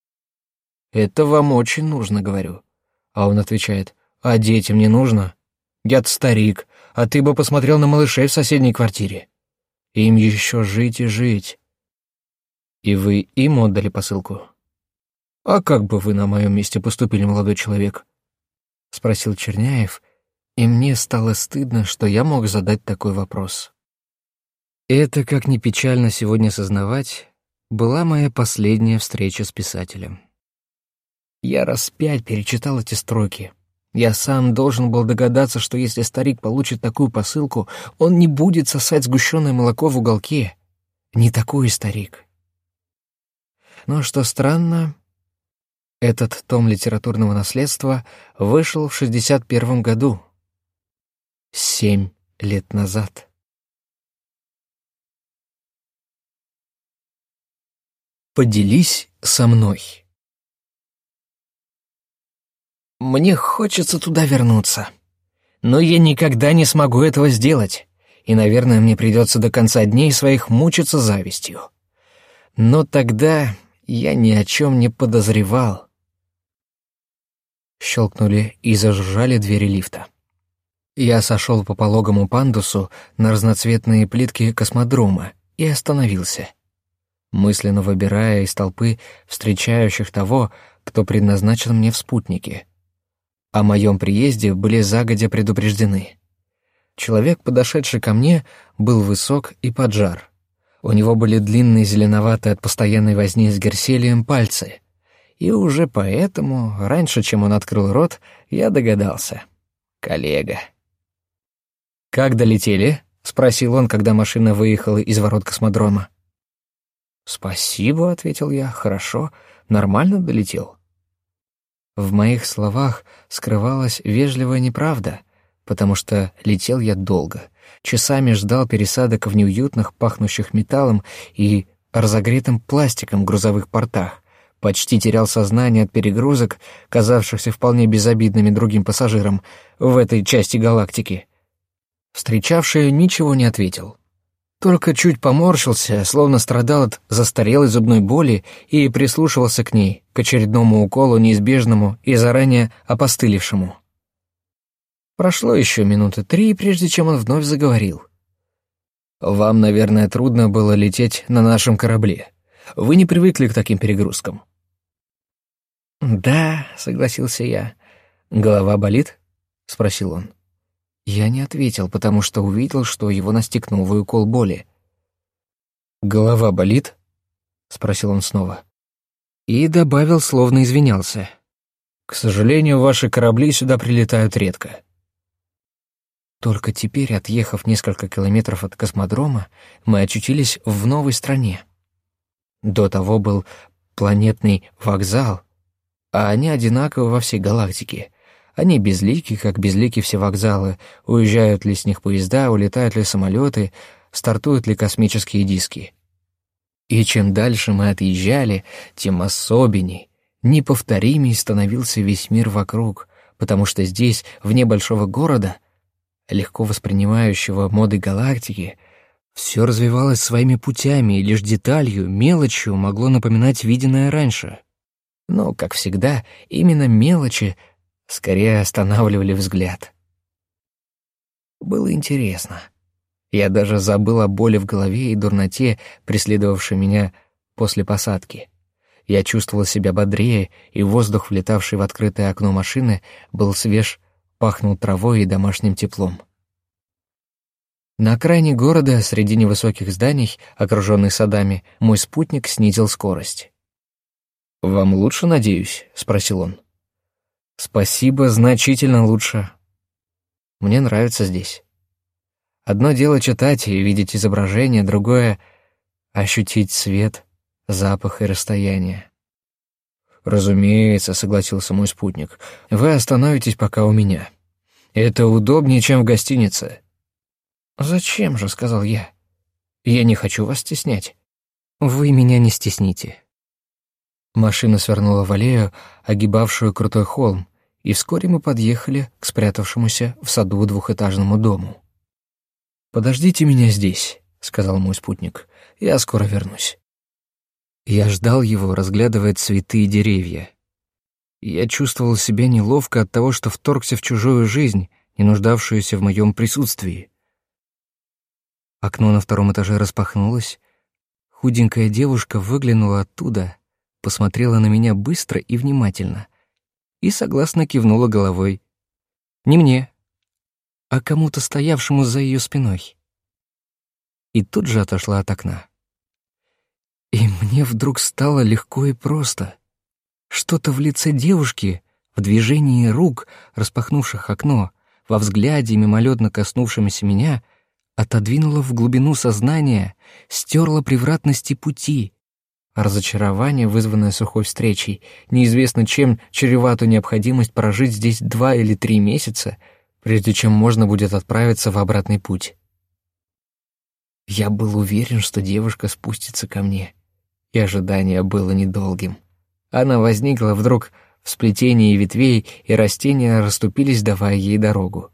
Speaker 1: «Это вам очень нужно», — говорю. А он отвечает: «А детям не нужно? Я-то старик, а ты бы посмотрел на малышей в соседней квартире. Им еще жить и жить». «И вы им отдали посылку?» «А как бы вы на моем месте поступили, молодой человек?» — спросил Черняев, и мне стало стыдно, что я мог задать такой вопрос. Это, как ни печально сегодня сознавать, была моя последняя встреча с писателем. Я раз пять перечитал эти строки. Я сам должен был догадаться, что если старик получит такую посылку, он не будет сосать сгущенное молоко в уголке. Не такой старик. Но что странно, этот том литературного наследства вышел в шестьдесят первом году. Семь лет назад. Поделись со мной. Мне хочется туда вернуться, но я никогда не смогу этого сделать, и, наверное, мне придется до конца дней своих мучиться завистью. Но тогда я ни о чем не подозревал. Щелкнули и зажужжали двери лифта. Я сошел по пологому пандусу на разноцветные плитки космодрома и остановился, мысленно выбирая из толпы встречающих того, кто предназначен мне в спутнике. О моем приезде были загодя предупреждены. Человек, подошедший ко мне, был высок и поджар. У него были длинные зеленоватые от постоянной возни с герселием пальцы. И уже поэтому, раньше, чем он открыл рот, я догадался. коллега». «Как долетели?» — спросил он, когда машина выехала из ворот космодрома. «Спасибо», — ответил я, — «хорошо, нормально долетел». В моих словах скрывалась вежливая неправда, потому что летел я долго, часами ждал пересадок в неуютных, пахнущих металлом и разогретым пластиком грузовых портах, почти терял сознание от перегрузок, казавшихся вполне безобидными другим пассажирам в этой части галактики. Встречавший ничего не ответил. Только чуть поморщился, словно страдал от застарелой зубной боли и прислушивался к ней, к очередному уколу неизбежному и заранее опостылевшему. Прошло еще минуты три, прежде чем он вновь заговорил. «Вам, наверное, трудно было лететь на нашем корабле. Вы не привыкли к таким перегрузкам». «Да», — согласился я. «Голова болит?» — спросил он. Я не ответил, потому что увидел, что его настиг новый укол боли. «Голова болит?» — спросил он снова. И добавил, словно извинялся. «К сожалению, ваши корабли сюда прилетают редко». Только теперь, отъехав несколько километров от космодрома, мы очутились в новой стране. До того был планетный вокзал, а они одинаковы во всей галактике. Они безлики, как безлики все вокзалы, уезжают ли с них поезда, улетают ли самолеты, стартуют ли космические диски. И чем дальше мы отъезжали, тем особенней, неповторимей становился весь мир вокруг, потому что здесь, вне большого города, легко воспринимающего моды галактики, все развивалось своими путями, и лишь деталью, мелочью могло напоминать виденное раньше. Но, как всегда, именно мелочи скорее останавливали взгляд. Было интересно. Я даже забыл о боли в голове и дурноте, преследовавшей меня после посадки. Я чувствовал себя бодрее, и воздух, влетавший в открытое окно машины, был свеж, пахнул травой и домашним теплом. На окраине города, среди невысоких зданий, окруженных садами, мой спутник снизил скорость. «Вам лучше, надеюсь?» — спросил он. «Спасибо, значительно лучше. Мне нравится здесь. Одно дело читать и видеть изображение, другое — ощутить свет, запах и расстояние». «Разумеется», — согласился мой спутник, — «вы остановитесь пока у меня. Это удобнее, чем в гостинице». «Зачем же?» — сказал я. «Я не хочу вас стеснять». «Вы меня не стесните». Машина свернула в аллею, огибавшую крутой холм, и вскоре мы подъехали к спрятавшемуся в саду двухэтажному дому. «Подождите меня здесь», — сказал мой спутник. «Я скоро вернусь». Я ждал его, разглядывая цветы и деревья. Я чувствовал себя неловко от того, что вторгся в чужую жизнь, не нуждавшуюся в моем присутствии. Окно на втором этаже распахнулось. Худенькая девушка выглянула оттуда, посмотрела на меня быстро и внимательно и согласно кивнула головой. Не мне, а кому-то, стоявшему за ее спиной. И тут же отошла от окна. И мне вдруг стало легко и просто. Что-то в лице девушки, в движении рук, распахнувших окно, во взгляде, мимолетно коснувшемся меня, отодвинуло в глубину сознания, стерло превратности пути. Разочарование, вызванное сухой встречей, неизвестно чем чревату необходимость прожить здесь два или три месяца, прежде чем можно будет отправиться в обратный путь. Я был уверен, что девушка спустится ко мне, и ожидание было недолгим. Она возникла вдруг в сплетении ветвей, и растения расступились, давая ей дорогу.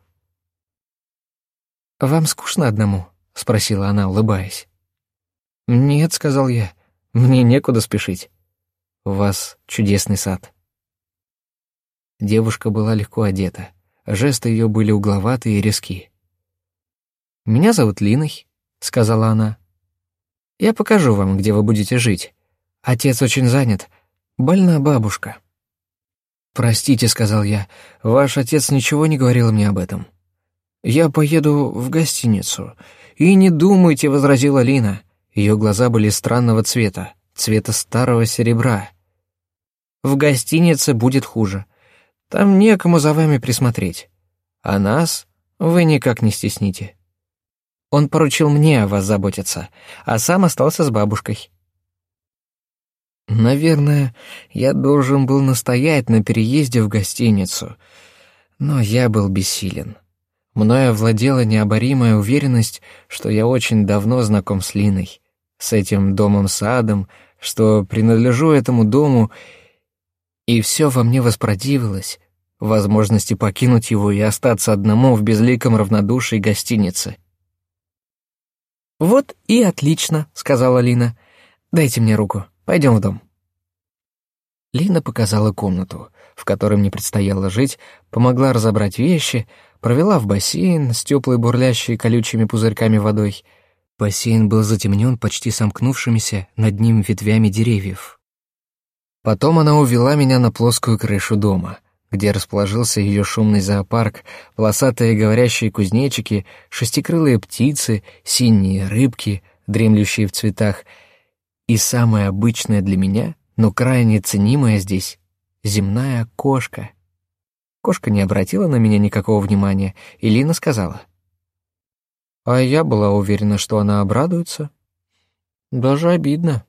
Speaker 1: «Вам скучно одному?» — спросила она, улыбаясь. «Нет», — сказал я, — «мне некуда спешить. У вас чудесный сад». Девушка была легко одета, жесты ее были угловатые и резки. «Меня зовут Линой», — сказала она. «Я покажу вам, где вы будете жить. Отец очень занят, больна бабушка». «Простите», — сказал я, — «ваш отец ничего не говорил мне об этом». «Я поеду в гостиницу». «И не думайте», — возразила Лина. Ее глаза были странного цвета, цвета старого серебра. «В гостинице будет хуже. Там некому за вами присмотреть. А нас вы никак не стесните. Он поручил мне о вас заботиться, а сам остался с бабушкой. Наверное, я должен был настоять на переезде в гостиницу, но я был бессилен. Мною овладела необоримая уверенность, что я очень давно знаком с Линой, с этим домом-садом, что принадлежу этому дому, и все во мне воспротивилось возможности покинуть его и остаться одному в безликом равнодушии гостиницы. «Вот и отлично», — сказала Лина. «Дайте мне руку, пойдем в дом». Лина показала комнату, в которой мне предстояло жить, помогла разобрать вещи, провела в бассейн с теплой бурлящей колючими пузырьками водой. Бассейн был затемнен почти сомкнувшимися над ним ветвями деревьев. Потом она увела меня на плоскую крышу дома, где расположился ее шумный зоопарк, волосатые говорящие кузнечики, шестикрылые птицы, синие рыбки, дремлющие в цветах, и самое обычное для меня, но крайне ценимое здесь — земная кошка. Кошка не обратила на меня никакого внимания, и Лина сказала. А я была уверена, что она обрадуется. Даже обидно.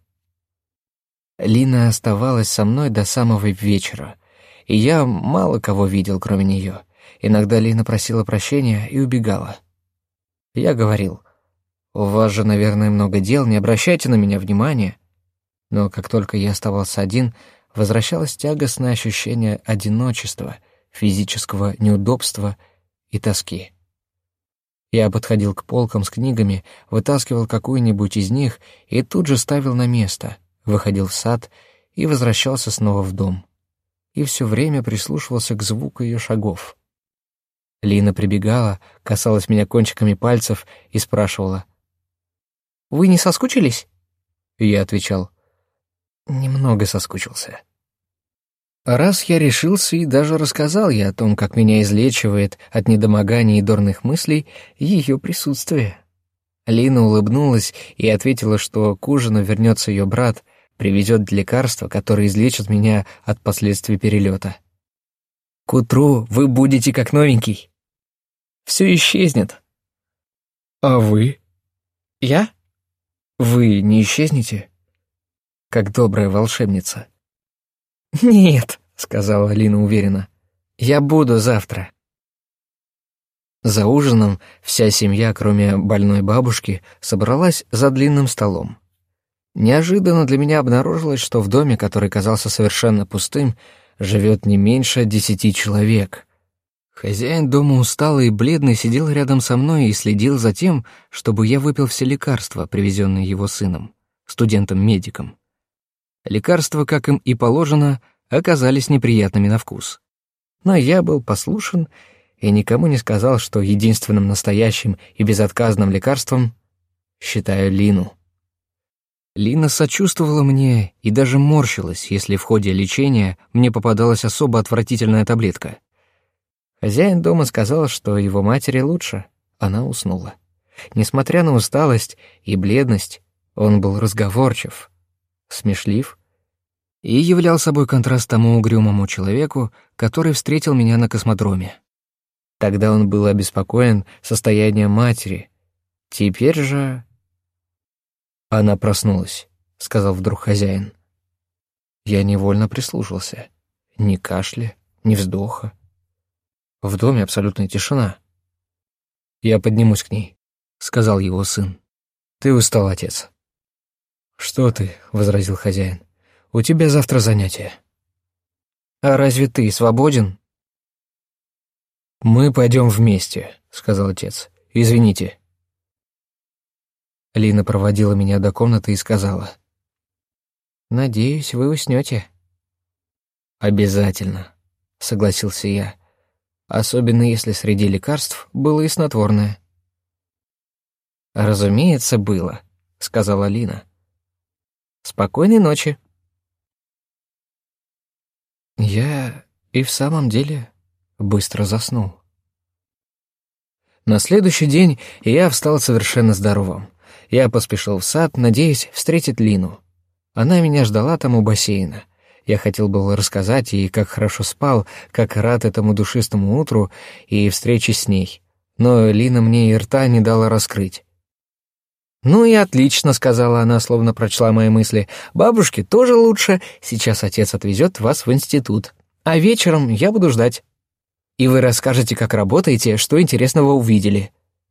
Speaker 1: Лина оставалась со мной до самого вечера, и я мало кого видел, кроме нее. Иногда Лина просила прощения и убегала. Я говорил, «У вас же, наверное, много дел, не обращайте на меня внимания». Но как только я оставался один, возвращалось тягостное ощущение одиночества, физического неудобства и тоски. Я подходил к полкам с книгами, вытаскивал какую-нибудь из них и тут же ставил на место, выходил в сад и возвращался снова в дом. И все время прислушивался к звуку ее шагов. Лина прибегала, касалась меня кончиками пальцев и спрашивала. «Вы не соскучились?» И я отвечал. «Немного соскучился». Раз я решился и даже рассказал ей о том, как меня излечивает от недомогания и дурных мыслей ее присутствие. Лина улыбнулась и ответила, что к ужину вернется ее брат, привезет лекарства, которые излечат меня от последствий перелета. К утру вы будете как новенький. Все исчезнет. А вы? Я? Вы не исчезнете? Как добрая волшебница. «Нет», — сказала Лина уверенно, — «я буду завтра». За ужином вся семья, кроме больной бабушки, собралась за длинным столом. Неожиданно для меня обнаружилось, что в доме, который казался совершенно пустым, живет не меньше десяти человек. Хозяин дома усталый и бледный сидел рядом со мной и следил за тем, чтобы я выпил все лекарства, привезенные его сыном, студентом-медиком. Лекарства, как им и положено, оказались неприятными на вкус. Но я был послушен и никому не сказал, что единственным настоящим и безотказным лекарством считаю Лину. Лина сочувствовала мне и даже морщилась, если в ходе лечения мне попадалась особо отвратительная таблетка. Хозяин дома сказал, что его матери лучше. Она уснула. Несмотря на усталость и бледность, он был разговорчив, смешлив и являл собой контраст тому угрюмому человеку, который встретил меня на космодроме. Тогда он был обеспокоен состоянием матери. Теперь же... «Она проснулась», — сказал вдруг хозяин. Я невольно прислушался. Ни кашля, ни вздоха. В доме абсолютная тишина. «Я поднимусь к ней», — сказал его сын. «Ты устал, отец». «Что ты?» — возразил хозяин. «У тебя завтра занятия». «А разве ты свободен?» «Мы пойдем вместе», — сказал отец. «Извините». Лина проводила меня до комнаты и сказала. «Надеюсь, вы уснете». «Обязательно», — согласился я, особенно если среди лекарств было и снотворное. «Разумеется, было», — сказала Лина. «Спокойной ночи». Я и в самом деле быстро заснул. На следующий день я встал совершенно здоровым. Я поспешил в сад, надеясь встретить Лину. Она меня ждала там у бассейна. Я хотел было рассказать ей, как хорошо спал, как рад этому душистому утру и встрече с ней. Но Лина мне и рта не дала раскрыть. «Ну и отлично», — сказала она, словно прочла мои мысли. «Бабушке тоже лучше. Сейчас отец отвезет вас в институт. А вечером я буду ждать. И вы расскажете, как работаете, что интересного увидели».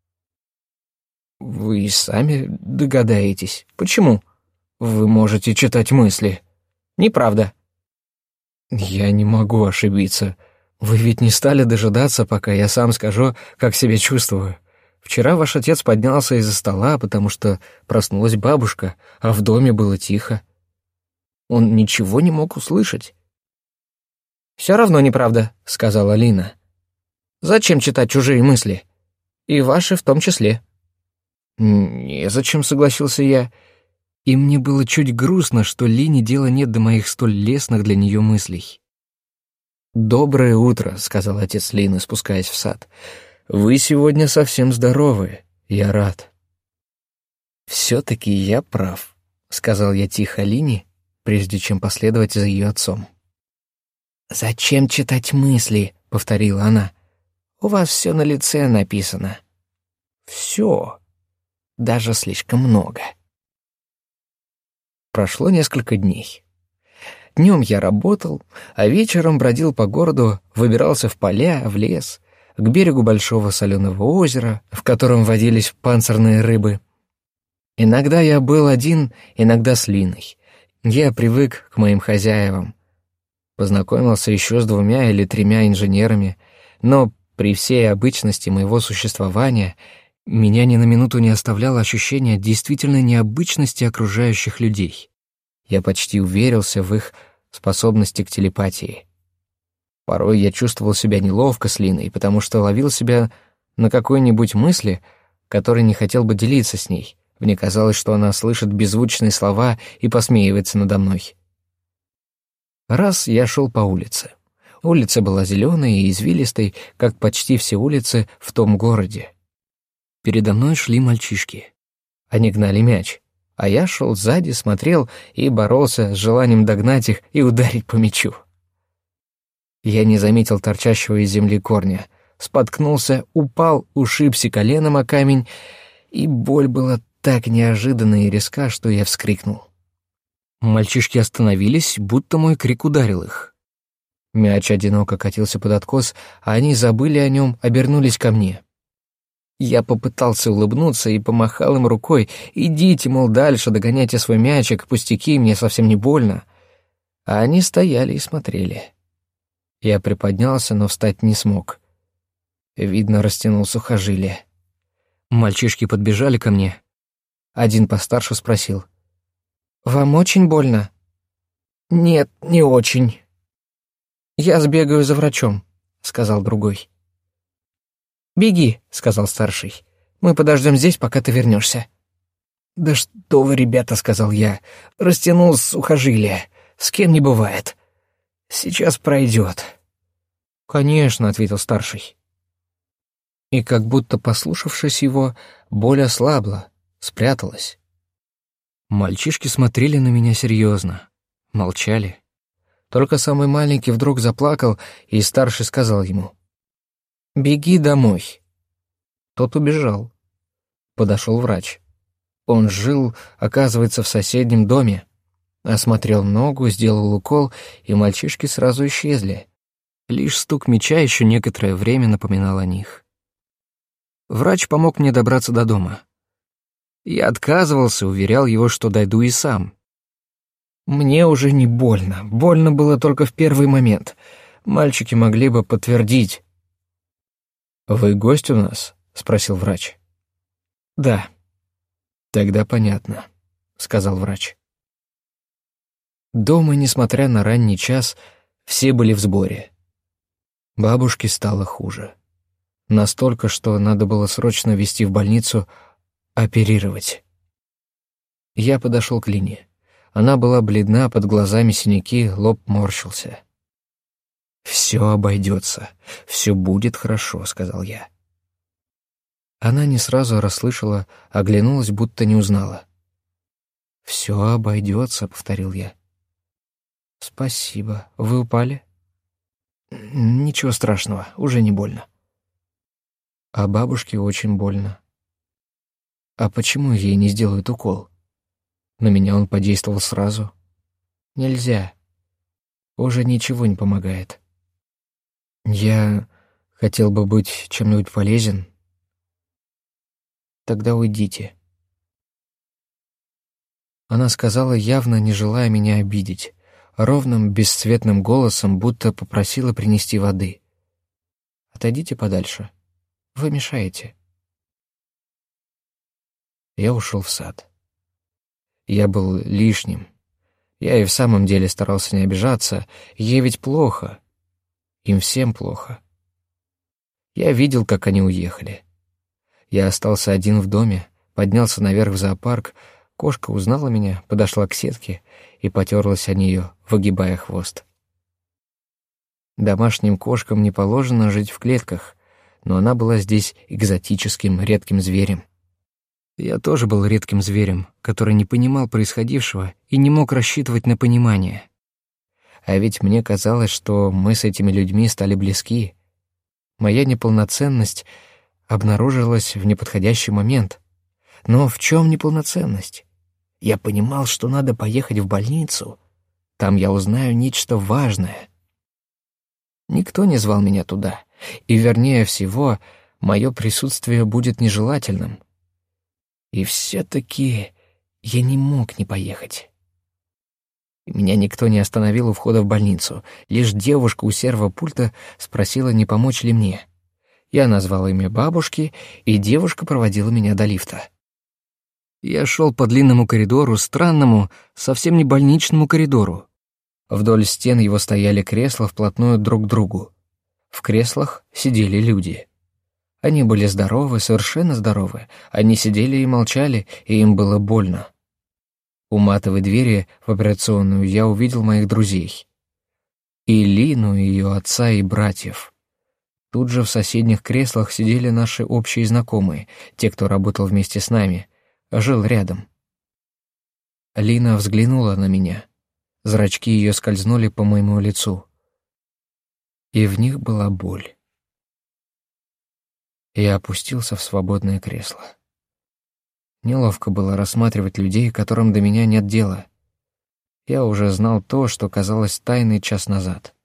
Speaker 1: «Вы сами догадаетесь. Почему? Вы можете читать мысли». «Неправда». «Я не могу ошибиться. Вы ведь не стали дожидаться, пока я сам скажу, как себя чувствую. Вчера ваш отец поднялся из-за стола, потому что проснулась бабушка, а в доме было тихо. Он ничего не мог услышать». «Все равно неправда», — сказала Лина. «Зачем читать чужие мысли? И ваши в том числе». «Незачем», — согласился я. И мне было чуть грустно, что Лине дела нет до моих столь лестных для нее мыслей. «Доброе утро», — сказал отец Лины, спускаясь в сад. «Вы сегодня совсем здоровы. Я рад». «Все-таки я прав», — сказал я тихо Лине, прежде чем последовать за ее отцом. «Зачем читать мысли?» — повторила она. «У вас все на лице написано». «Все. Даже слишком много». Прошло несколько дней. Днем я работал, а вечером бродил по городу, выбирался в поля, в лес, к берегу большого соленого озера, в котором водились панцирные рыбы. Иногда я был один, иногда с Линой. Я привык к моим хозяевам. Познакомился еще с двумя или тремя инженерами, но при всей обычности моего существования меня ни на минуту не оставляло ощущение действительной необычности окружающих людей. Я почти уверился в их способности к телепатии. Порой я чувствовал себя неловко с Линой, потому что ловил себя на какой-нибудь мысли, которой не хотел бы делиться с ней. Мне казалось, что она слышит беззвучные слова и посмеивается надо мной. Раз я шел по улице. Улица была зеленой и извилистой, как почти все улицы в том городе. Передо мной шли мальчишки. Они гнали мяч, а я шел сзади, смотрел и боролся с желанием догнать их и ударить по мячу. Я не заметил торчащего из земли корня, споткнулся, упал, ушибся коленом о камень, и боль была так неожиданна и резка, что я вскрикнул. Мальчишки остановились, будто мой крик ударил их. Мяч одиноко катился под откос, а они забыли о нем, обернулись ко мне. Я попытался улыбнуться и помахал им рукой. «Идите, мол, дальше, догоняйте свой мячик, пустяки, мне совсем не больно». А они стояли и смотрели. Я приподнялся, но встать не смог. Видно, растянул сухожилие. Мальчишки подбежали ко мне. Один постарше спросил: «Вам очень больно?» «Нет, не очень». «Я сбегаю за врачом», — сказал другой. «Беги», — сказал старший. «Мы подождем здесь, пока ты вернешься». «Да что вы, ребята», — сказал я, — «растянул сухожилие. С кем не бывает. Сейчас пройдет». «Конечно», — ответил старший. И как будто послушавшись его, боль ослабла, спряталась. Мальчишки смотрели на меня серьезно, молчали. Только самый маленький вдруг заплакал, и старший сказал ему: «Беги домой». Тот убежал. Подошел врач. Он жил, оказывается, в соседнем доме. Осмотрел ногу, сделал укол, и мальчишки сразу исчезли. Лишь стук мяча еще некоторое время напоминал о них. Врач помог мне добраться до дома. Я отказывался, уверял его, что дойду и сам. Мне уже не больно. Больно было только в первый момент. Мальчики могли бы подтвердить. «Вы гость у нас?» — спросил врач. «Да». «Тогда понятно», — сказал врач. Дома, несмотря на ранний час, все были в сборе. Бабушке стало хуже. Настолько, что надо было срочно везти в больницу, оперировать. Я подошел к Лине. Она была бледна, под глазами синяки, лоб морщился. «Все обойдется, все будет хорошо», — сказал я. Она не сразу расслышала, оглянулась, будто не узнала. «Все обойдется», — повторил я. Спасибо. Вы упали? Ничего страшного, уже не больно. А бабушке очень больно. А почему ей не сделают укол? На меня он подействовал сразу. Нельзя. Уже ничего не помогает. Я хотел бы быть чем-нибудь полезен. Тогда уйдите. Она сказала, явно не желая меня обидеть, ровным, бесцветным голосом, будто попросила принести воды. Отойдите подальше. Вы мешаете. Я ушел в сад. Я был лишним. Я и в самом деле старался не обижаться. Ей ведь плохо. Им всем плохо. Я видел, как они уехали. Я остался один в доме, поднялся наверх в зоопарк. Кошка узнала меня, подошла к сетке и потерлась о нее, выгибая хвост. Домашним кошкам не положено жить в клетках, но она была здесь экзотическим, редким зверем. Я тоже был редким зверем, который не понимал происходившего и не мог рассчитывать на понимание. А ведь мне казалось, что мы с этими людьми стали близки. Моя неполноценность обнаружилась в неподходящий момент. Но в чем неполноценность? Я понимал, что надо поехать в больницу. Там я узнаю нечто важное. Никто не звал меня туда, и, вернее всего, мое присутствие будет нежелательным. И все-таки я не мог не поехать. Меня никто не остановил у входа в больницу. Лишь девушка у сервопульта спросила, не помочь ли мне. Я назвал имя бабушки, и девушка проводила меня до лифта. Я шел по длинному коридору, странному, совсем не больничному коридору. Вдоль стен его стояли кресла вплотную друг к другу. В креслах сидели люди. Они были здоровы, совершенно здоровы. Они сидели и молчали, и им было больно. У матовой двери в операционную я увидел моих друзей. И Лину, и ее отца, и братьев. Тут же в соседних креслах сидели наши общие знакомые, те, кто работал вместе с нами, жил рядом. Лина взглянула на меня. Зрачки ее скользнули по моему лицу. И в них была боль. Я опустился в свободное кресло. Неловко было рассматривать людей, которым до меня нет дела. Я уже знал то, что казалось тайной час назад.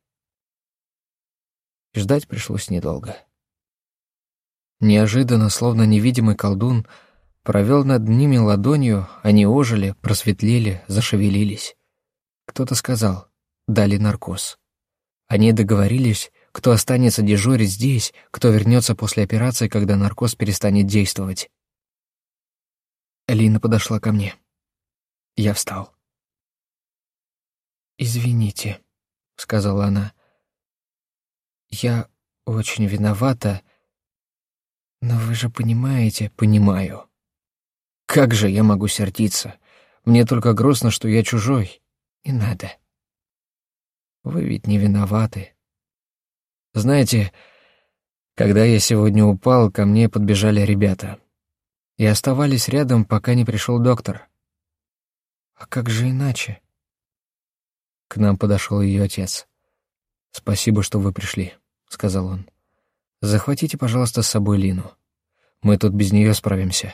Speaker 1: Ждать пришлось недолго. Неожиданно, словно невидимый колдун, провел над ними ладонью, они ожили, просветлели, зашевелились. Кто-то сказал, дали наркоз. Они договорились, кто останется дежурить здесь, кто вернется после операции, когда наркоз перестанет действовать. Лина подошла ко мне. Я встал. «Извините», — сказала она. «Я очень виновата, но вы же понимаете...» «Понимаю. Как же я могу сердиться? Мне только грустно, что я чужой. Не надо. Вы ведь не виноваты. Знаете, когда я сегодня упал, ко мне подбежали ребята и оставались рядом, пока не пришел доктор. А как же иначе?» К нам подошел ее отец. «Спасибо, что вы пришли», — сказал он. «Захватите, пожалуйста, с собой Лину. Мы тут без нее справимся».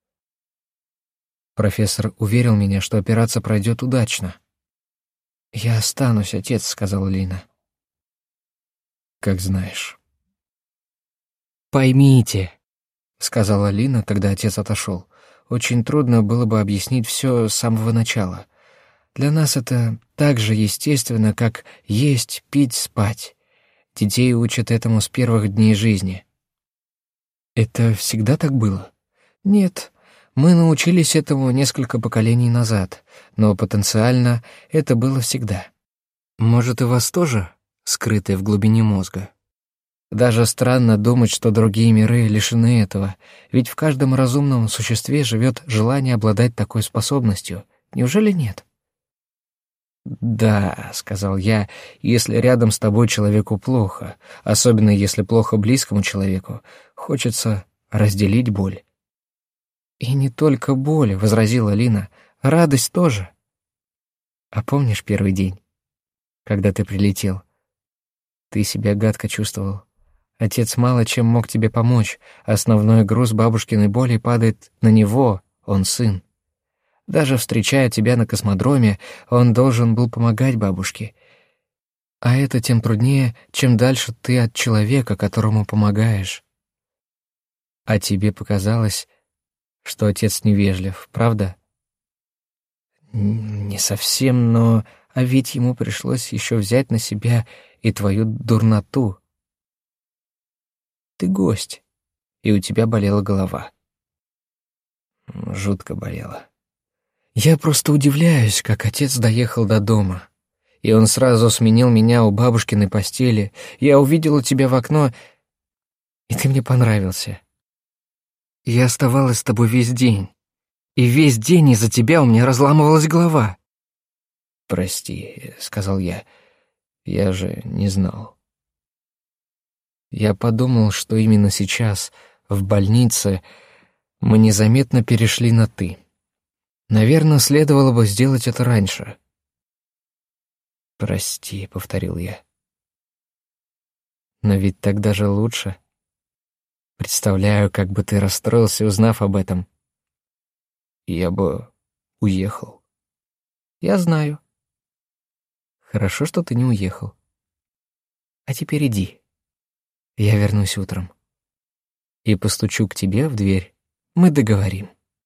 Speaker 1: Профессор уверил меня, что операция пройдет удачно. «Я останусь, отец», — сказала Лина. «Как знаешь». «Поймите», — сказала Лина, когда отец отошел. «Очень трудно было бы объяснить все с самого начала. Для нас это так же естественно, как есть, пить, спать. Детей учат этому с первых дней жизни». «Это всегда так было?» «Нет, мы научились этому несколько поколений назад, но потенциально это было всегда. Может, и вас тоже, скрытое в глубине мозга? Даже странно думать, что другие миры лишены этого, ведь в каждом разумном существе живет желание обладать такой способностью. Неужели нет?» «Да», — сказал я, — «если рядом с тобой человеку плохо, особенно если плохо близкому человеку, хочется разделить боль». «И не только боль», — возразила Лина, — «радость тоже». «А помнишь первый день? когда ты прилетел. Ты себя гадко чувствовал. Отец мало чем мог тебе помочь. Основной груз бабушкиной боли падает на него, он сын. Даже встречая тебя на космодроме, он должен был помогать бабушке. А это тем труднее, чем дальше ты от человека, которому помогаешь. А тебе показалось, что отец невежлив, правда? Не совсем, но... А ведь ему пришлось еще взять на себя и твою дурноту. Ты гость, и у тебя болела голова. Жутко болела. Я просто удивляюсь, как отец доехал до дома. И он сразу сменил меня у бабушкиной постели. Я увидела тебя в окно, и ты мне понравился. Я оставалась с тобой весь день. И весь день из-за тебя у меня разламывалась голова. «Прости», — сказал я, — «я же не знал». Я подумал, что именно сейчас, в больнице, мы незаметно перешли на «ты». Наверное, следовало бы сделать это раньше. «Прости», — повторил я. «Но ведь так даже лучше. Представляю, как бы ты расстроился, узнав об этом. Я бы уехал». «Я знаю». «Хорошо, что ты не уехал. А теперь иди. Я вернусь утром. И постучу к тебе в дверь. Мы договорим».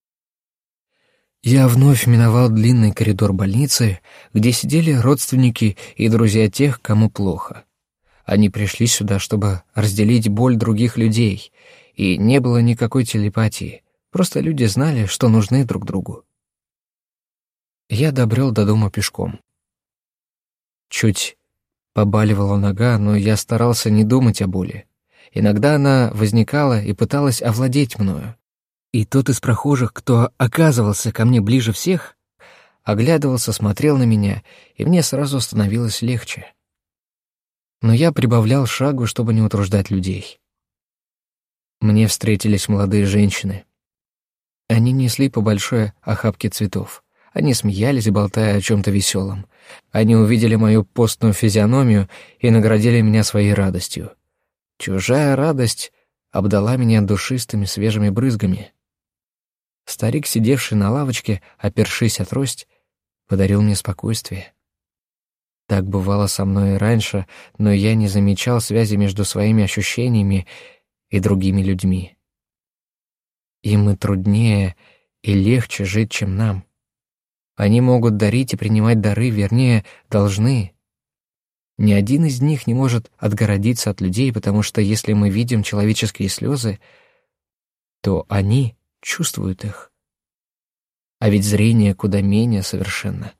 Speaker 1: Я вновь миновал длинный коридор больницы, где сидели родственники и друзья тех, кому плохо. Они пришли сюда, чтобы разделить боль других людей, и не было никакой телепатии, просто люди знали, что нужны друг другу. Я добрел до дома пешком. Чуть побаливала нога, но я старался не думать о боли. Иногда она возникала и пыталась овладеть мною. И тот из прохожих, кто оказывался ко мне ближе всех, оглядывался, смотрел на меня, и мне сразу становилось легче. Но я прибавлял шагу, чтобы не утруждать людей. Мне встретились молодые женщины. Они несли по большой охапке цветов. Они смеялись, болтая о чем-то веселом. Они увидели мою постную физиономию и наградили меня своей радостью. Чужая радость обдала меня душистыми свежими брызгами. Старик, сидевший на лавочке, опершись о трость, подарил мне спокойствие. Так бывало со мной и раньше, но я не замечал связи между своими ощущениями и другими людьми. Им и труднее, и легче жить, чем нам. Они могут дарить и принимать дары, вернее, должны. Ни один из них не может отгородиться от людей, потому что если мы видим человеческие слезы, то они чувствуют их. А ведь зрение куда менее совершенно.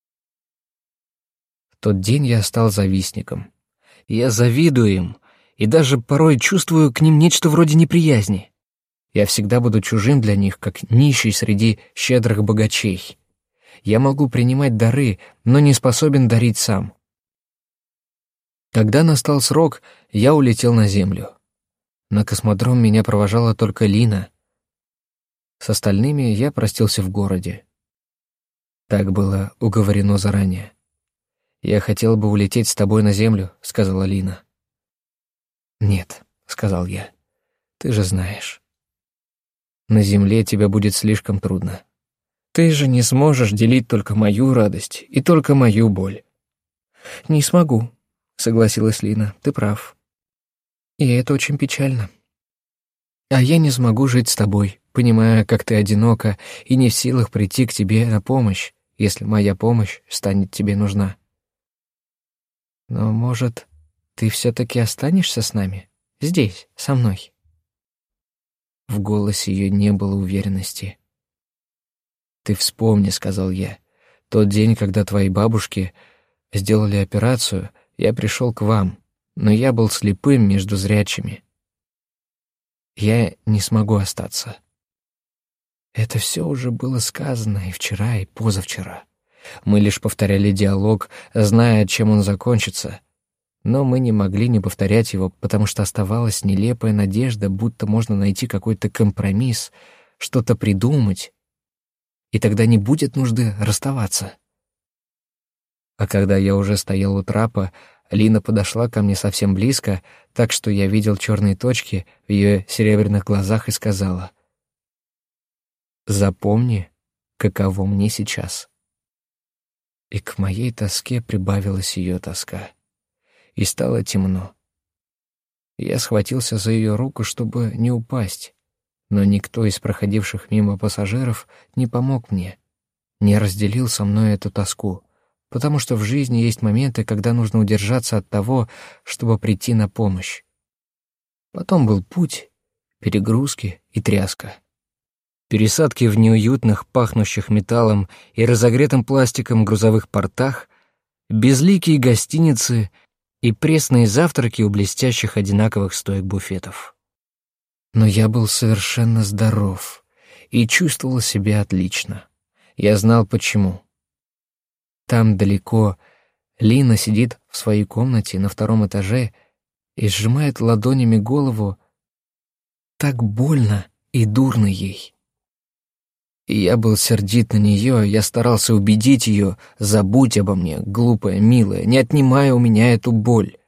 Speaker 1: В тот день я стал завистником. Я завидую им, и даже порой чувствую к ним нечто вроде неприязни. Я всегда буду чужим для них, как нищий среди щедрых богачей. Я могу принимать дары, но не способен дарить сам. Когда настал срок, я улетел на землю. На космодром меня провожала только Лина. С остальными я простился в городе. Так было уговорено заранее. «Я хотел бы улететь с тобой на землю», — сказала Лина. «Нет», — сказал я, — «ты же знаешь. На земле тебе будет слишком трудно. Ты же не сможешь делить только мою радость и только мою боль». «Не смогу», — согласилась Лина, — «ты прав. И это очень печально. А я не смогу жить с тобой, понимая, как ты одинока и не в силах прийти к тебе на помощь, если моя помощь станет тебе нужна. Но, может, ты все-таки останешься с нами? Здесь, со мной?» В голосе ее не было уверенности. «Ты вспомни», — сказал я, — «тот день, когда твои бабушки сделали операцию, я пришел к вам, но я был слепым между зрячими. Я не смогу остаться». Это все уже было сказано и вчера, и позавчера. Мы лишь повторяли диалог, зная, чем он закончится. Но мы не могли не повторять его, потому что оставалась нелепая надежда, будто можно найти какой-то компромисс, что-то придумать, и тогда не будет нужды расставаться. А когда я уже стоял у трапа, Лина подошла ко мне совсем близко, так что я видел черные точки в ее серебряных глазах и сказала: «Запомни, каково мне сейчас». И к моей тоске прибавилась ее тоска, и стало темно. Я схватился за ее руку, чтобы не упасть, но никто из проходивших мимо пассажиров не помог мне, не разделил со мной эту тоску, потому что в жизни есть моменты, когда нужно удержаться от того, чтобы прийти на помощь. Потом был путь, перегрузки и тряска. Пересадки в неуютных, пахнущих металлом и разогретым пластиком грузовых портах, безликие гостиницы и пресные завтраки у блестящих одинаковых стоек буфетов. Но я был совершенно здоров и чувствовал себя отлично. Я знал почему. Там далеко Лина сидит в своей комнате на втором этаже и сжимает ладонями голову. Так больно и дурно ей. И я был сердит на нее, я старался убедить ее: забудь обо мне, глупая, милая, не отнимай у меня эту боль.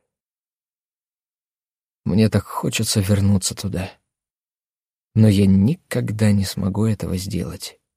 Speaker 1: Мне так хочется вернуться туда. Но я никогда не смогу этого сделать.